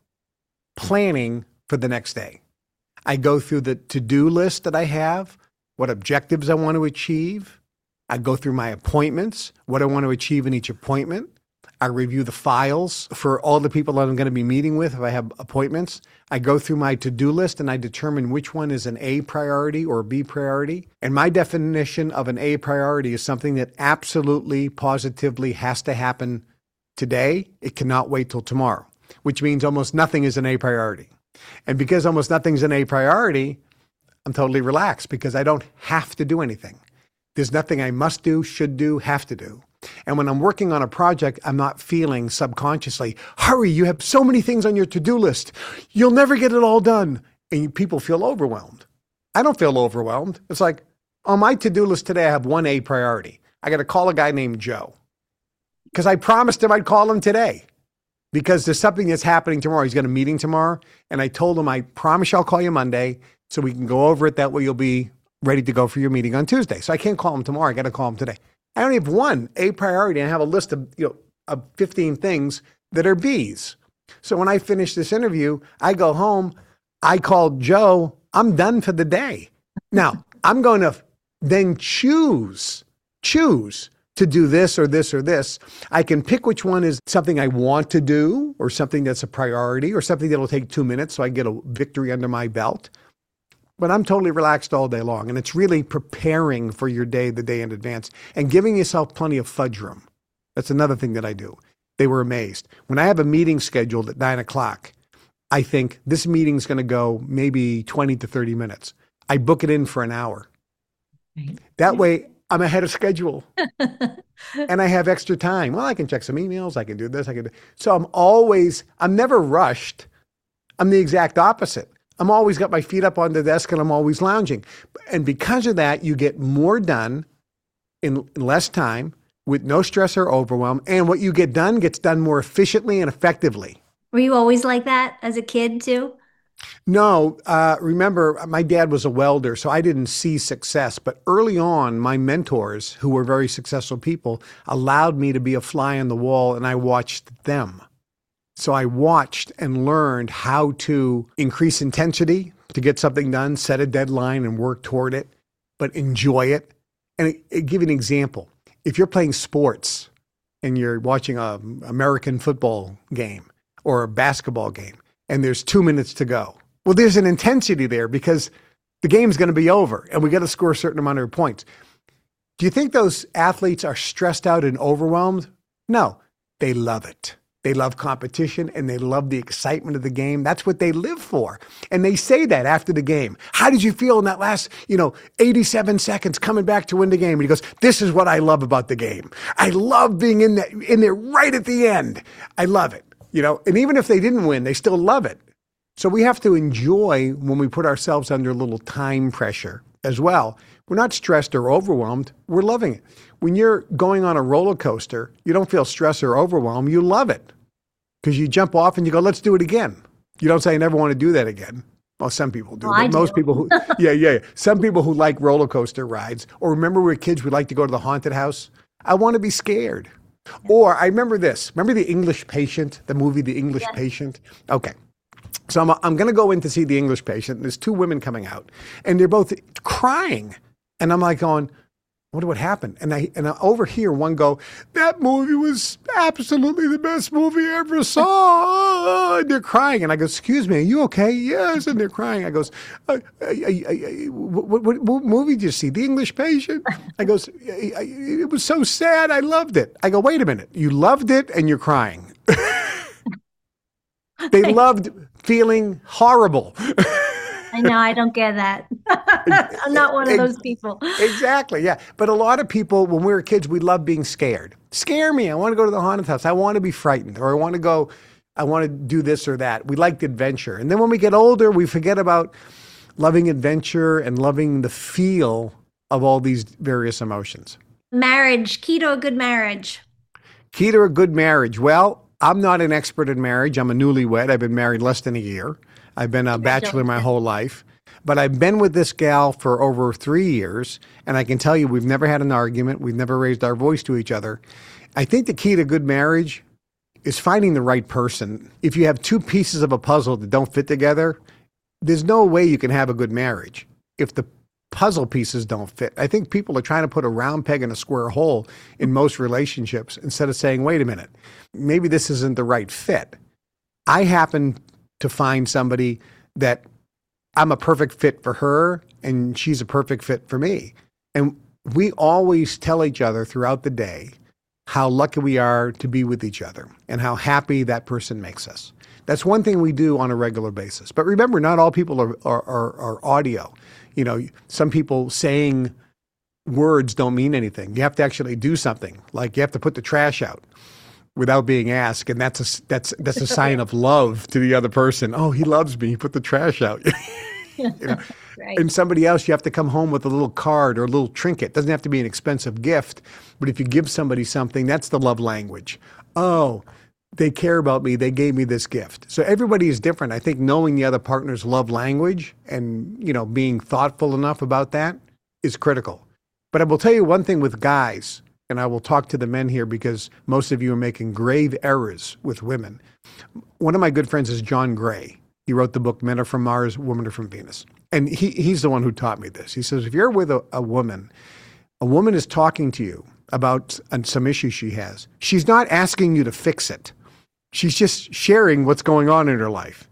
planning for the next day. I go through the to-do list that I have, what objectives I want to achieve. I go through my appointments, what I want to achieve in each appointment. I review the files for all the people that I'm going to be meeting with if I have appointments. I go through my to-do list and I determine which one is an A priority or a B priority. And my definition of an A priority is something that absolutely, positively has to happen today. It cannot wait till tomorrow, which means almost nothing is an A priority. And because almost nothing's an A priority, I'm totally relaxed because I don't have to do anything. There's nothing I must do, should do, have to do. And when I'm working on a project, I'm not feeling subconsciously, hurry, you have so many things on your to-do list. You'll never get it all done. And people feel overwhelmed. I don't feel overwhelmed. It's like, on my to-do list today, I have one A priority. I got to call a guy named Joe because I promised him I'd call him today because there's something that's happening tomorrow. He's got a meeting tomorrow. And I told him, I promise you I'll call you Monday so we can go over it. That way you'll be ready to go for your meeting on Tuesday. So I can't call him tomorrow. I got to call him today. I only have one A priority and I have a list of, you know, of fifteen things that are B's. So when I finish this interview, I go home, I call Joe, I'm done for the day. Now, I'm going to then choose, choose to do this or this or this. I can pick which one is something I want to do or something that's a priority or something that'll take two minutes so I get a victory under my belt. But I'm totally relaxed all day long. And it's really preparing for your day, the day in advance, and giving yourself plenty of fudge room. That's another thing that I do. They were amazed. When I have a meeting scheduled at nine o'clock, I think this meeting's going to go maybe twenty to thirty minutes. I book it in for an hour.
Right.
That way, I'm ahead of schedule and I have extra time. Well, I can check some emails. I can do this. I can do. So I'm always, I'm never rushed. I'm the exact opposite. I'm always got my feet up on the desk and I'm always lounging. And because of that, you get more done in less time with no stress or overwhelm. And what you get done gets done more efficiently and effectively.
Were you always like that as a kid too?
No, uh, remember, my dad was a welder, so I didn't see success. But early on, my mentors, who were very successful people, allowed me to be a fly on the wall, and I watched them. So I watched and learned how to increase intensity to get something done, set a deadline and work toward it, but enjoy it. And it, it, give you an example. If you're playing sports and you're watching an American football game or a basketball game, and there's two minutes to go. Well, there's an intensity there because the game's going to be over and we got to score a certain amount of points. Do you think those athletes are stressed out and overwhelmed? No, they love it. They love competition and they love the excitement of the game. That's what they live for. And they say that after the game. How did you feel in that last, you know, eighty-seven seconds coming back to win the game? And he goes, this is what I love about the game. I love being in, that, in there right at the end. I love it. You know, and even if they didn't win, they still love it. So we have to enjoy when we put ourselves under a little time pressure as well. We're not stressed or overwhelmed. We're loving it. When you're going on a roller coaster, you don't feel stressed or overwhelmed. You love it because you jump off and you go, let's do it again. You don't say, I never want to do that again. Well, some people do,
well,
but most
do.
people who, yeah, yeah, yeah. Some people who like roller coaster rides, or remember we were kids, we like to go to the haunted house. I want to be scared. Or I remember this. Remember The English Patient, the movie The English
Yes. Patient?
Okay. So I'm, I'm going to go in to see The English Patient. There's two women coming out, and they're both crying. And I'm like going, I wonder what happened. And I and I overhear one go, that movie was absolutely the best movie I ever saw. And they're crying. And I go, excuse me, are you okay? Yes. And they're crying. I goes, uh, I, I, I, what, what, what movie did you see? The English Patient? I goes, I, I, it was so sad. I loved it. I go, wait a minute. You loved it and you're crying. They loved feeling horrible.
I know, I don't get that. I'm not one of those people.
Exactly, yeah. But a lot of people, when we were kids, we loved being scared. Scare me. I want to go to the haunted house. I want to be frightened. Or I want to go, I want to do this or that. We liked adventure. And then when we get older, we forget about loving adventure and loving the feel of all these various emotions.
Marriage, key to a good marriage.
Key to a good marriage. Well, I'm not an expert in marriage. I'm a newlywed. I've been married less than a year. I've been a bachelor my whole life. But I've been with this gal for over three years, and I can tell you we've never had an argument. We've never raised our voice to each other. I think the key to good marriage is finding the right person. If you have two pieces of a puzzle that don't fit together, there's no way you can have a good marriage if the puzzle pieces don't fit. I think people are trying to put a round peg in a square hole in most relationships instead of saying, wait a minute, maybe this isn't the right fit. I happen to find somebody that I'm a perfect fit for her and she's a perfect fit for me. And we always tell each other throughout the day how lucky we are to be with each other and how happy that person makes us. That's one thing we do on a regular basis. But remember, not all people are, are, are, are audio. You know, some people saying words don't mean anything. You have to actually do something. Like you have to put the trash out without being asked, and that's a that's that's a sign of love to the other person. Oh, he loves me. He put the trash out. You know? Right. And somebody else, you have to come home with a little card or a little trinket. It doesn't have to be an expensive gift, but if you give somebody something, that's the love language. Oh, they care about me. They gave me this gift. So everybody is different. I think knowing the other partner's love language and, you know, being thoughtful enough about that is critical. But I will tell you one thing with guys, and I will talk to the men here because most of you are making grave errors with women. One of my good friends is John Gray. He wrote the book, Men Are From Mars, Women Are From Venus. And he, he's the one who taught me this. He says, if you're with a, a woman, a woman is talking to you about some issue she has. She's not asking you to fix it. She's just sharing what's going on in her life.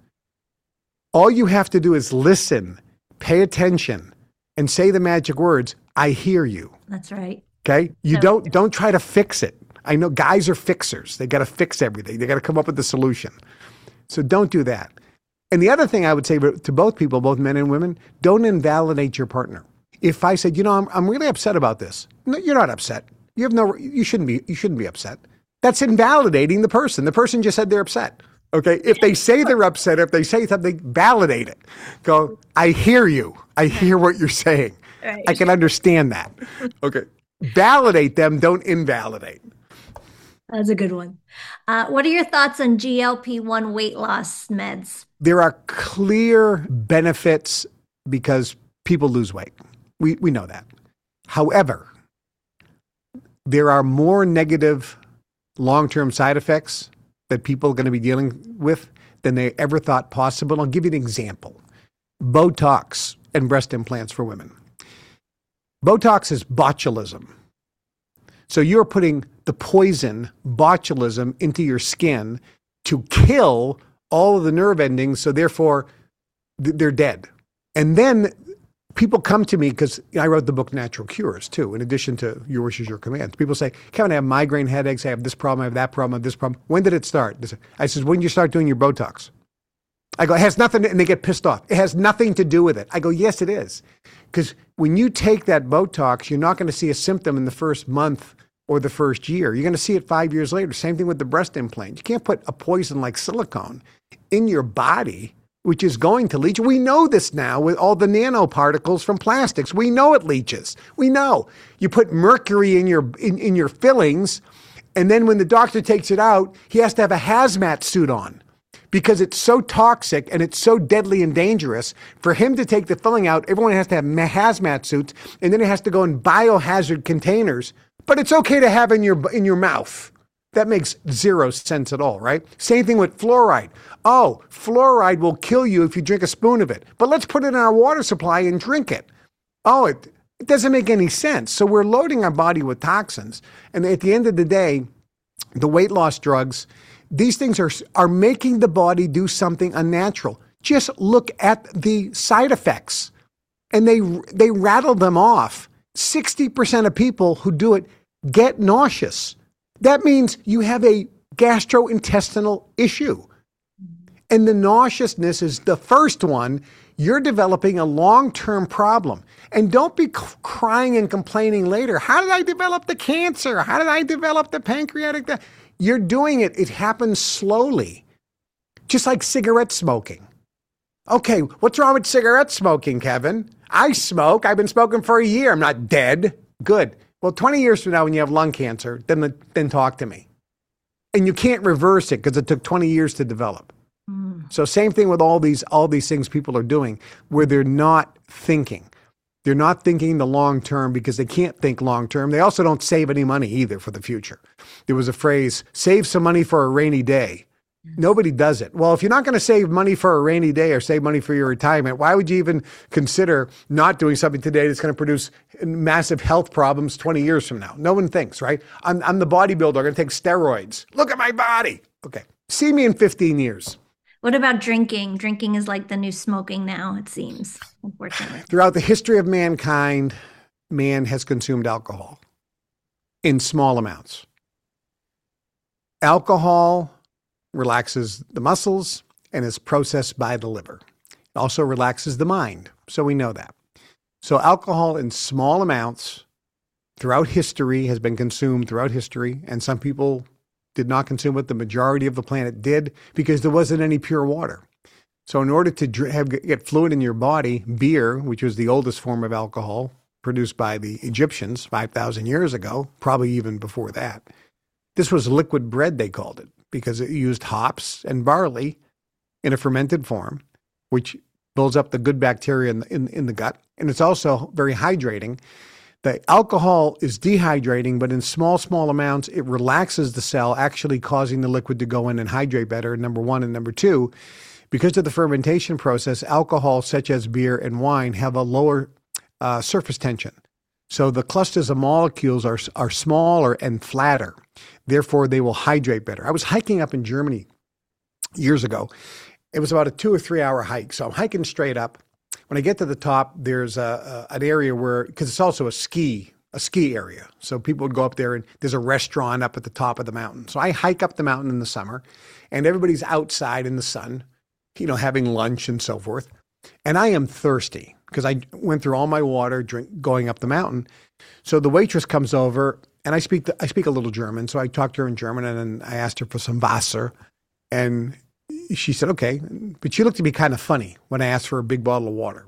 All you have to do is listen, pay attention, and say the magic words, I hear you.
That's right.
Okay? You don't don't try to fix it. I know guys are fixers. They got to fix everything. They got to come up with the solution. So don't do that. And the other thing I would say to both people, both men and women, don't invalidate your partner. If I said, you know, I'm, I'm really upset about this. No, you're not upset. You have no, you shouldn't be, you shouldn't be upset. That's invalidating the person. The person just said they're upset. Okay. If they say they're upset, if they say something, validate it. Go, I hear you. I hear what you're saying. Right. I can understand that. Okay. Validate them. Don't invalidate.
That's a good one. Uh, what are your thoughts on G L P one weight loss meds?
There are clear benefits because people lose weight. We we know that. However, there are more negative long-term side effects that people are going to be dealing with than they ever thought possible. I'll give you an example. Botox and breast implants for women. Botox is botulism. So you're putting the poison botulism into your skin to kill all of the nerve endings, so therefore th- they're dead. And then people come to me because I wrote the book Natural Cures too, in addition to Your Wish Is Your Command. People say, Kevin, I have migraine headaches, I have this problem, I have that problem, I have this problem. When did it start? I says, when did you start doing your Botox? I go, it has nothing, to, and they get pissed off. It has nothing to do with it. I go, yes, it is. Because when you take that Botox, you're not going to see a symptom in the first month or the first year. You're going to see it five years later. Same thing with the breast implant. You can't put a poison like silicone in your body, which is going to leach. We know this now with all the nanoparticles from plastics. We know it leaches. We know. You put mercury in your in, in your fillings, and then when the doctor takes it out, he has to have a hazmat suit on because it's so toxic and it's so deadly and dangerous. For him to take the filling out, everyone has to have hazmat suits, and then it has to go in biohazard containers. But it's okay to have in your in your mouth. That makes zero sense at all, right? Same thing with fluoride. Oh, fluoride will kill you if you drink a spoon of it. But let's put it in our water supply and drink it. Oh, it, it doesn't make any sense. So we're loading our body with toxins. And at the end of the day, the weight loss drugs, these things are, are making the body do something unnatural. Just look at the side effects. And they they rattle them off. sixty percent of people who do it get nauseous. That means you have a gastrointestinal issue. And the nauseousness is the first one. You're developing a long-term problem. And don't be c- crying and complaining later. How did I develop the cancer? How did I develop the pancreatic? De-? You're doing it. It happens slowly. Just like cigarette smoking. Okay, what's wrong with cigarette smoking, Kevin? I smoke. I've been smoking for a year. I'm not dead. Good. Well, twenty years from now, when you have lung cancer, then, then talk to me. And you can't reverse it because it took twenty years to develop. Mm. So same thing with all these, all these things people are doing where they're not thinking. They're not thinking the long term because they can't think long term. They also don't save any money either for the future. There was a phrase, save some money for a rainy day. Nobody does it. Well, if you're not going to save money for a rainy day or save money for your retirement, why would you even consider not doing something today that's going to produce massive health problems twenty years from now? No one thinks, right? I'm, I'm the bodybuilder. I'm going to take steroids. Look at my body. Okay. See me in fifteen years.
What about drinking? Drinking is like the new smoking now, it seems, unfortunately.
Throughout the history of mankind, man has consumed alcohol in small amounts. Alcohol relaxes the muscles and is processed by the liver. It also relaxes the mind, so we know that. So alcohol in small amounts throughout history has been consumed throughout history, and some people did not consume it. The majority of the planet did because there wasn't any pure water. So in order to dr- have, get fluid in your body, beer, which was the oldest form of alcohol produced by the Egyptians five thousand years ago, probably even before that, this was liquid bread, they called it, because it used hops and barley in a fermented form, which builds up the good bacteria in the, in, in the gut. And it's also very hydrating. The alcohol is dehydrating, but in small, small amounts, it relaxes the cell, actually causing the liquid to go in and hydrate better, number one. And number two, because of the fermentation process, alcohol such as beer and wine have a lower uh, surface tension. So the clusters of molecules are, are smaller and flatter. Therefore, they will hydrate better. I was hiking up in Germany years ago. It was about a two or three hour hike. So I'm hiking straight up. When I get to the top, there's a, a, an area where, because it's also a ski, a ski area. So people would go up there and there's a restaurant up at the top of the mountain. So I hike up the mountain in the summer and everybody's outside in the sun, you know, having lunch and so forth. And I am thirsty. because I went through all my water drink going up the mountain. So the waitress comes over, and I speak the, I speak a little German, so I talked to her in German, and then I asked her for some Wasser, and she said, okay. But she looked at me kind of funny when I asked for a big bottle of water.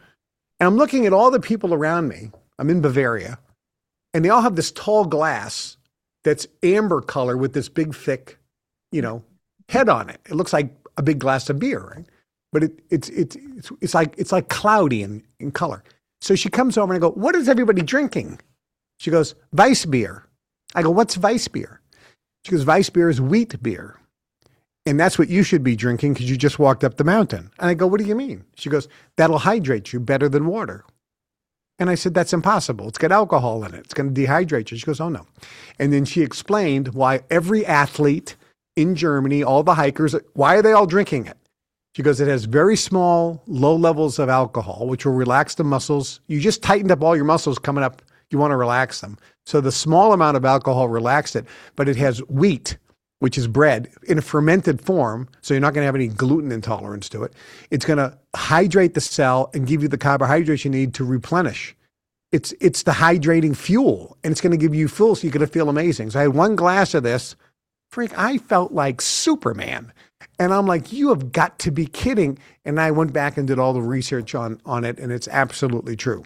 And I'm looking at all the people around me. I'm in Bavaria, and they all have this tall glass that's amber color with this big, thick, you know, head on it. It looks like a big glass of beer, right? But it, it's, it's, it's, it's like, it's like cloudy in, in color. So she comes over and I go, what is everybody drinking? She goes, Weissbier. I go, what's Weissbier? She goes, Weissbier is wheat beer. And that's what you should be drinking because you just walked up the mountain. And I go, what do you mean? She goes, that'll hydrate you better than water. And I said, that's impossible. It's got alcohol in it. It's going to dehydrate you. She goes, oh no. And then she explained why every athlete in Germany, all the hikers, why are they all drinking it? She goes, it has very small, low levels of alcohol, which will relax the muscles. You just tightened up all your muscles coming up. You want to relax them. So the small amount of alcohol relaxed it, but it has wheat, which is bread, in a fermented form. So you're not going to have any gluten intolerance to it. It's going to hydrate the cell and give you the carbohydrates you need to replenish. It's, it's the hydrating fuel, and it's going to give you fuel so you're going to feel amazing. So I had one glass of this. Freak, I felt like Superman. And I'm like, you have got to be kidding. And I went back and did all the research on, on it, and it's absolutely true.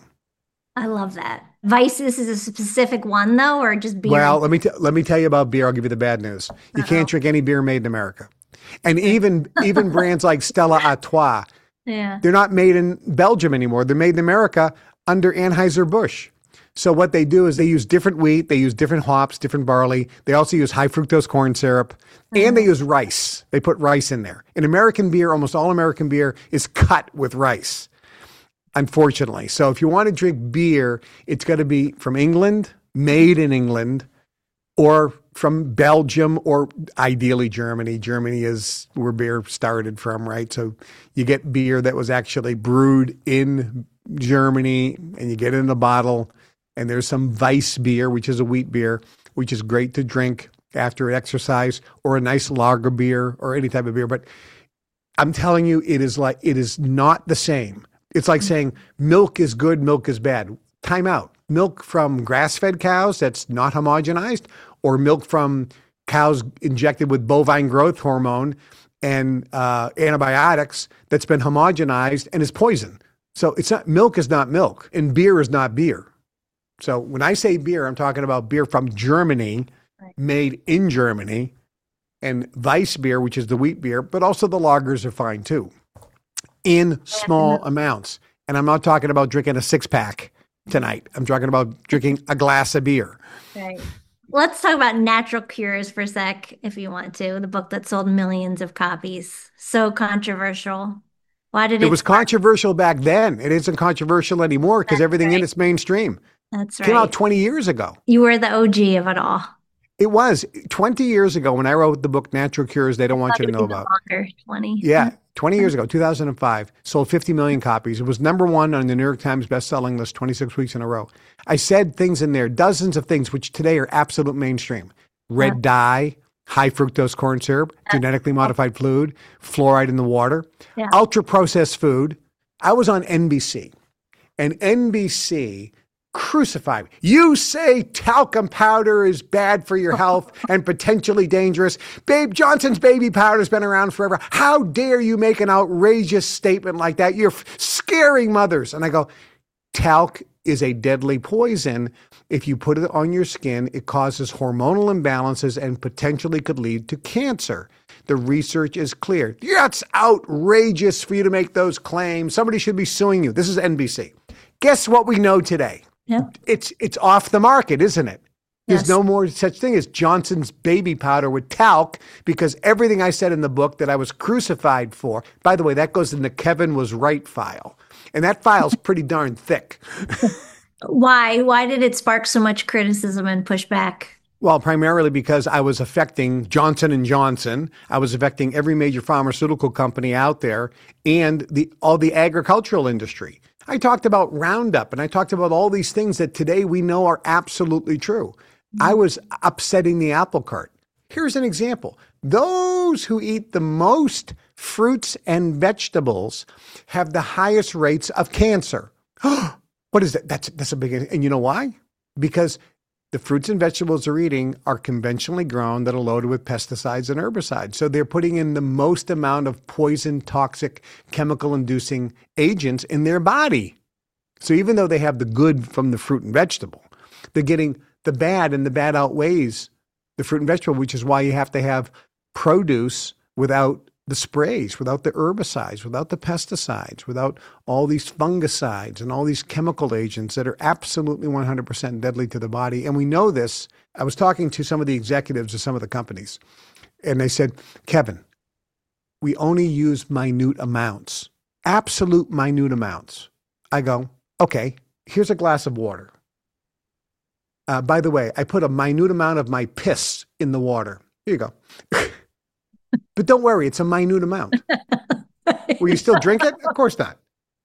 I love that. Vices is a specific one, though, or just beer?
Well, let me, t- let me tell you about beer. I'll give you the bad news. You Uh-oh. can't drink any beer made in America. And even even brands like Stella Artois,
yeah.
they're not made in Belgium anymore. They're made in America under Anheuser-Busch. So what they do is they use different wheat, they use different hops, different barley. They also use high fructose corn syrup, mm-hmm. and they use rice. They put rice in there. In American beer, almost all American beer is cut with rice, unfortunately. So if you want to drink beer, it's got to be from England, made in England, or from Belgium, or ideally Germany. Germany is where beer started from, right? So you get beer that was actually brewed in Germany, and you get it in a bottle. And there's some Weiss beer, which is a wheat beer, which is great to drink after exercise, or a nice lager beer, or any type of beer. But I'm telling you, it is like, it is not the same. It's like saying milk is good, milk is bad. Time out. Milk from grass-fed cows that's not homogenized, or milk from cows injected with bovine growth hormone and uh, antibiotics that's been homogenized and is poison. So it's not, milk is not milk, and beer is not beer. So when I say beer, I'm talking about beer from Germany, right. made in Germany, and Weiss beer, which is the wheat beer, but also the lagers are fine too, in small amounts. And I'm not talking about drinking a six pack tonight. I'm talking about drinking a glass of beer.
Right. Let's talk about Natural Cures for a sec, if you want to. The book that sold millions of copies. So controversial. Why did it?
It was controversial back then. It isn't controversial anymore because everything right. in it's mainstream.
That's right.
Came out twenty years ago.
You were the O G of it all.
It was twenty years ago when I wrote the book, Natural Cures They Don't Want You to Know About.
Longer, twenty.
Yeah, twenty years ago, two thousand five, sold fifty million copies. It was number one on the New York Times bestselling list twenty-six weeks in a row. I said things in there, dozens of things, which today are absolute mainstream. Red yeah. dye, high fructose corn syrup, yeah. genetically modified food, fluoride in the water, yeah. ultra-processed food. I was on N B C, and N B C crucified me. You say talcum powder is bad for your health and potentially dangerous. Babe Johnson's baby powder has been around forever. How dare you make an outrageous statement like that? You're scaring mothers. And I go, talc is a deadly poison. If you put it on your skin, it causes hormonal imbalances and potentially could lead to cancer. The research is clear. That's outrageous for you to make those claims. Somebody should be suing you. This is N B C. Guess what we know today?
Yep.
It's it's off the market, isn't it? There's
yes.
no more such thing as Johnson's baby powder with talc, because everything I said in the book that I was crucified for, by the way, that goes in the Kevin Was Right file. And that file's pretty darn thick.
Why? Why did it spark so much criticism and pushback?
Well, primarily because I was affecting Johnson and Johnson. I was affecting every major pharmaceutical company out there and the all the agricultural industry. I talked about Roundup, and I talked about all these things that today we know are absolutely true. Mm-hmm. I was upsetting the apple cart. Here's an example. Those who eat the most fruits and vegetables have the highest rates of cancer. What is that? That's, that's a big, and you know why? Because the fruits and vegetables they're eating are conventionally grown that are loaded with pesticides and herbicides. So they're putting in the most amount of poison, toxic, chemical-inducing agents in their body. So even though they have the good from the fruit and vegetable, they're getting the bad, and the bad outweighs the fruit and vegetable, which is why you have to have produce without the sprays, without the herbicides, without the pesticides, without all these fungicides and all these chemical agents that are absolutely one hundred percent deadly to the body. And we know this. I was talking to some of the executives of some of the companies, and they said, Kevin, we only use minute amounts, absolute minute amounts. I go, okay, here's a glass of water. Uh, by the way, I put a minute amount of my piss in the water. Here you go. But don't worry, it's a minute amount. Will you still drink it? Of course not.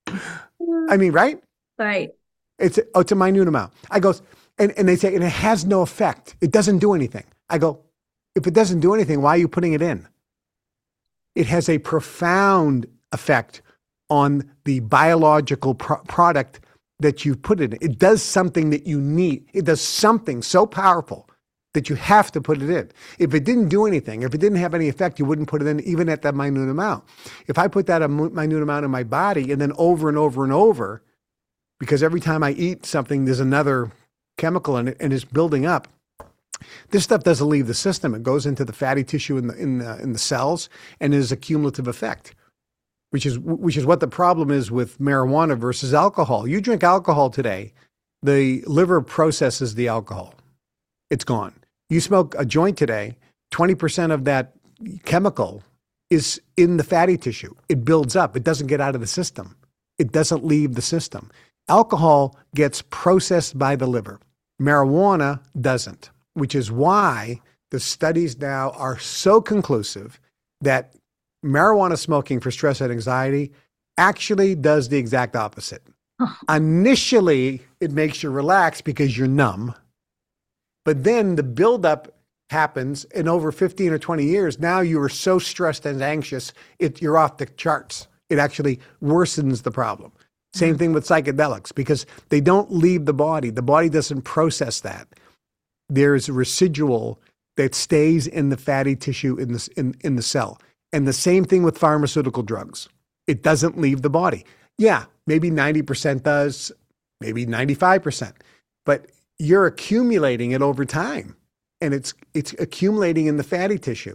I mean, right?
Right.
It's a, oh, it's a minute amount. I go, and, and they say, and it has no effect. It doesn't do anything. I go, if it doesn't do anything, why are you putting it in? It has a profound effect on the biological pro- product that you put it in. It does something that you need. It does something so powerful that you have to put it in. If it didn't do anything, if it didn't have any effect, you wouldn't put it in even at that minute amount. If I put that minute amount in my body and then over and over and over, because every time I eat something, there's another chemical in it and it's building up, this stuff doesn't leave the system. It goes into the fatty tissue in the, in the, in the cells, and there's a cumulative effect, which is, which is what the problem is with marijuana versus alcohol. You drink alcohol today, the liver processes the alcohol. It's gone. You smoke a joint today, twenty percent of that chemical is in the fatty tissue. It builds up. It doesn't get out of the system. It doesn't leave the system. Alcohol gets processed by the liver. Marijuana doesn't, which is why the studies now are so conclusive that marijuana smoking for stress and anxiety actually does the exact opposite. Oh. Initially, it makes you relax because you're numb. But then the buildup happens, and over fifteen or twenty years, now you are so stressed and anxious, it, you're off the charts. It actually worsens the problem. Same thing with psychedelics, because they don't leave the body. The body doesn't process that. There's a residual that stays in the fatty tissue in the, in, in the cell. And the same thing with pharmaceutical drugs. It doesn't leave the body. Yeah, maybe ninety percent does, maybe ninety-five percent. But you're accumulating it over time, and it's it's accumulating in the fatty tissue.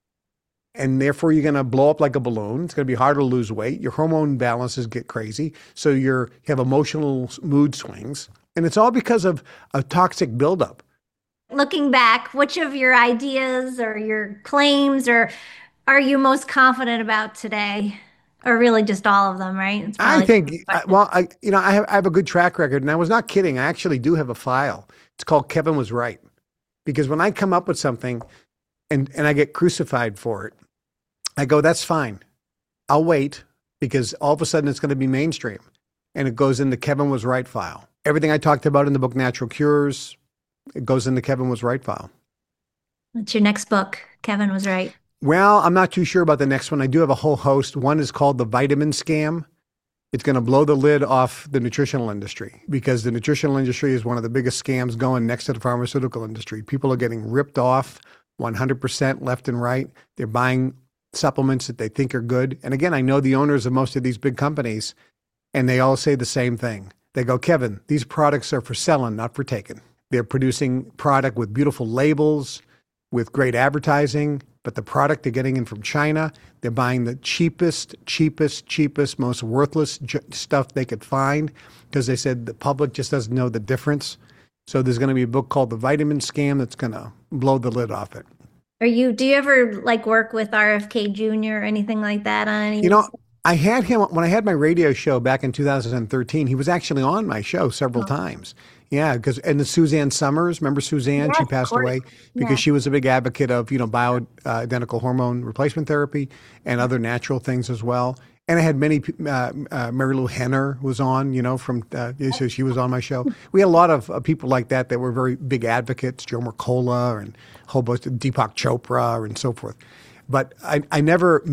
And therefore, you're going to blow up like a balloon. It's going to be harder to lose weight. Your hormone balances get crazy. So you're, you have emotional mood swings. And it's all because of a toxic buildup.
Looking back, which of your ideas or your claims or are you most confident about today? Or really just all of them, right? It's
I think, well, I, you know, I have, I have a good track record, and I was not kidding. I actually do have a file. It's called Kevin Was Right. Because when I come up with something and, and I get crucified for it, I go, that's fine. I'll wait, because all of a sudden it's going to be mainstream. And it goes in the Kevin Was Right file. Everything I talked about in the book, Natural Cures, it goes in the Kevin Was Right file.
What's your next book? Kevin Was Right.
Well, I'm not too sure about the next one. I do have a whole host. One is called The Vitamin Scam. It's going to blow the lid off the nutritional industry, because the nutritional industry is one of the biggest scams going next to the pharmaceutical industry. People are getting ripped off one hundred percent left and right. They're buying supplements that they think are good. And again, I know the owners of most of these big companies, and they all say the same thing. They go, Kevin, these products are for selling, not for taking. They're producing product with beautiful labels, with great advertising, but the product they're getting in from China, they're buying the cheapest, cheapest, cheapest, most worthless j- stuff they could find, because they said the public just doesn't know the difference. So there's going to be a book called The Vitamin Scam that's going to blow the lid off it.
Are you, do you ever like work with R F K Junior or anything like that on any?
You know, I had him, when I had my radio show back in two thousand thirteen, he was actually on my show several oh. times. Yeah, because, and the Suzanne Summers, remember Suzanne? Yes, she passed away because yeah. she was a big advocate of, you know, bio-identical uh, hormone replacement therapy and other natural things as well. And I had many, uh, uh, Mary Lou Henner was on, you know, from, uh, so she was on my show. We had a lot of uh, people like that that were very big advocates, Joe Mercola and a whole bunch of Deepak Chopra and so forth. But I, I never met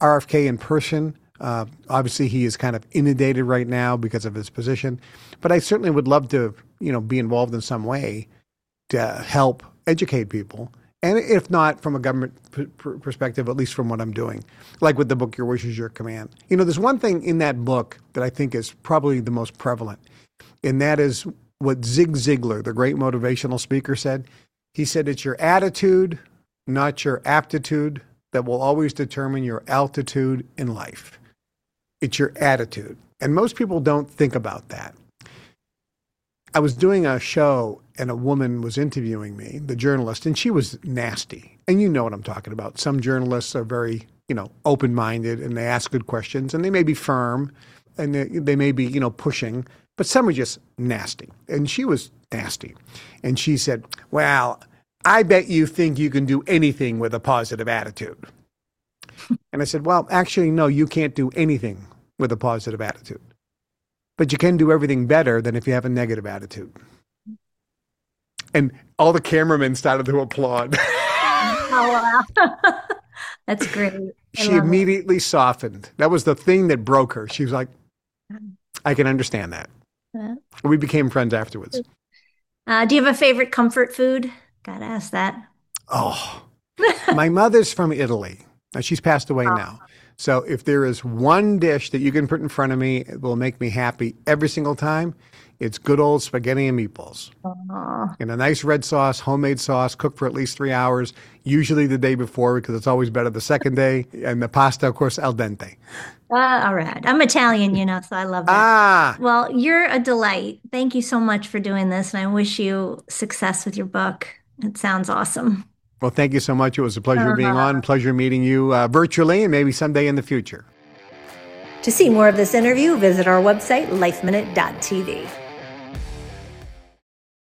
R F K in person. Uh, obviously, he is kind of inundated right now because of his position. But I certainly would love to, you know, be involved in some way to help educate people. And if not from a government p- p- perspective, at least from what I'm doing, like with the book, Your Wish is Your Command. You know, there's one thing in that book that I think is probably the most prevalent, and that is what Zig Ziglar, the great motivational speaker, said. He said, it's your attitude, not your aptitude, that will always determine your altitude in life. It's your attitude. And most people don't think about that. I was doing a show and a woman was interviewing me, the journalist, and she was nasty. And you know what I'm talking about. Some journalists are very, you know, open-minded and they ask good questions and they may be firm and they, they may be, you know, pushing, but some are just nasty. And she was nasty. And she said, well, I bet you think you can do anything with a positive attitude. And I said, well, actually, no, you can't do anything with a positive attitude. But you can do everything better than if you have a negative attitude. And all the cameramen started to applaud.
Oh, wow. That's great. I
She immediately it. softened. That was the thing that broke her. She was like, I can understand that. Yeah. We became friends afterwards.
Uh, do you have a favorite comfort food? Gotta ask that.
Oh, my mother's from Italy. Now, she's passed away oh. now. So if there is one dish that you can put in front of me, it will make me happy every single time, it's good old spaghetti and meatballs. Aww. In a nice red sauce, homemade sauce, cooked for at least three hours, usually the day before because it's always better the second day. And the pasta, of course, al dente.
Uh, all right. I'm Italian, you know, so I love that.
Ah.
Well, you're a delight. Thank you so much for doing this. And I wish you success with your book. It sounds awesome.
Well, thank you so much. It was a pleasure uh-huh. being on, pleasure meeting you uh, virtually and maybe someday in the future.
To see more of this interview, visit our website, life minute dot t v.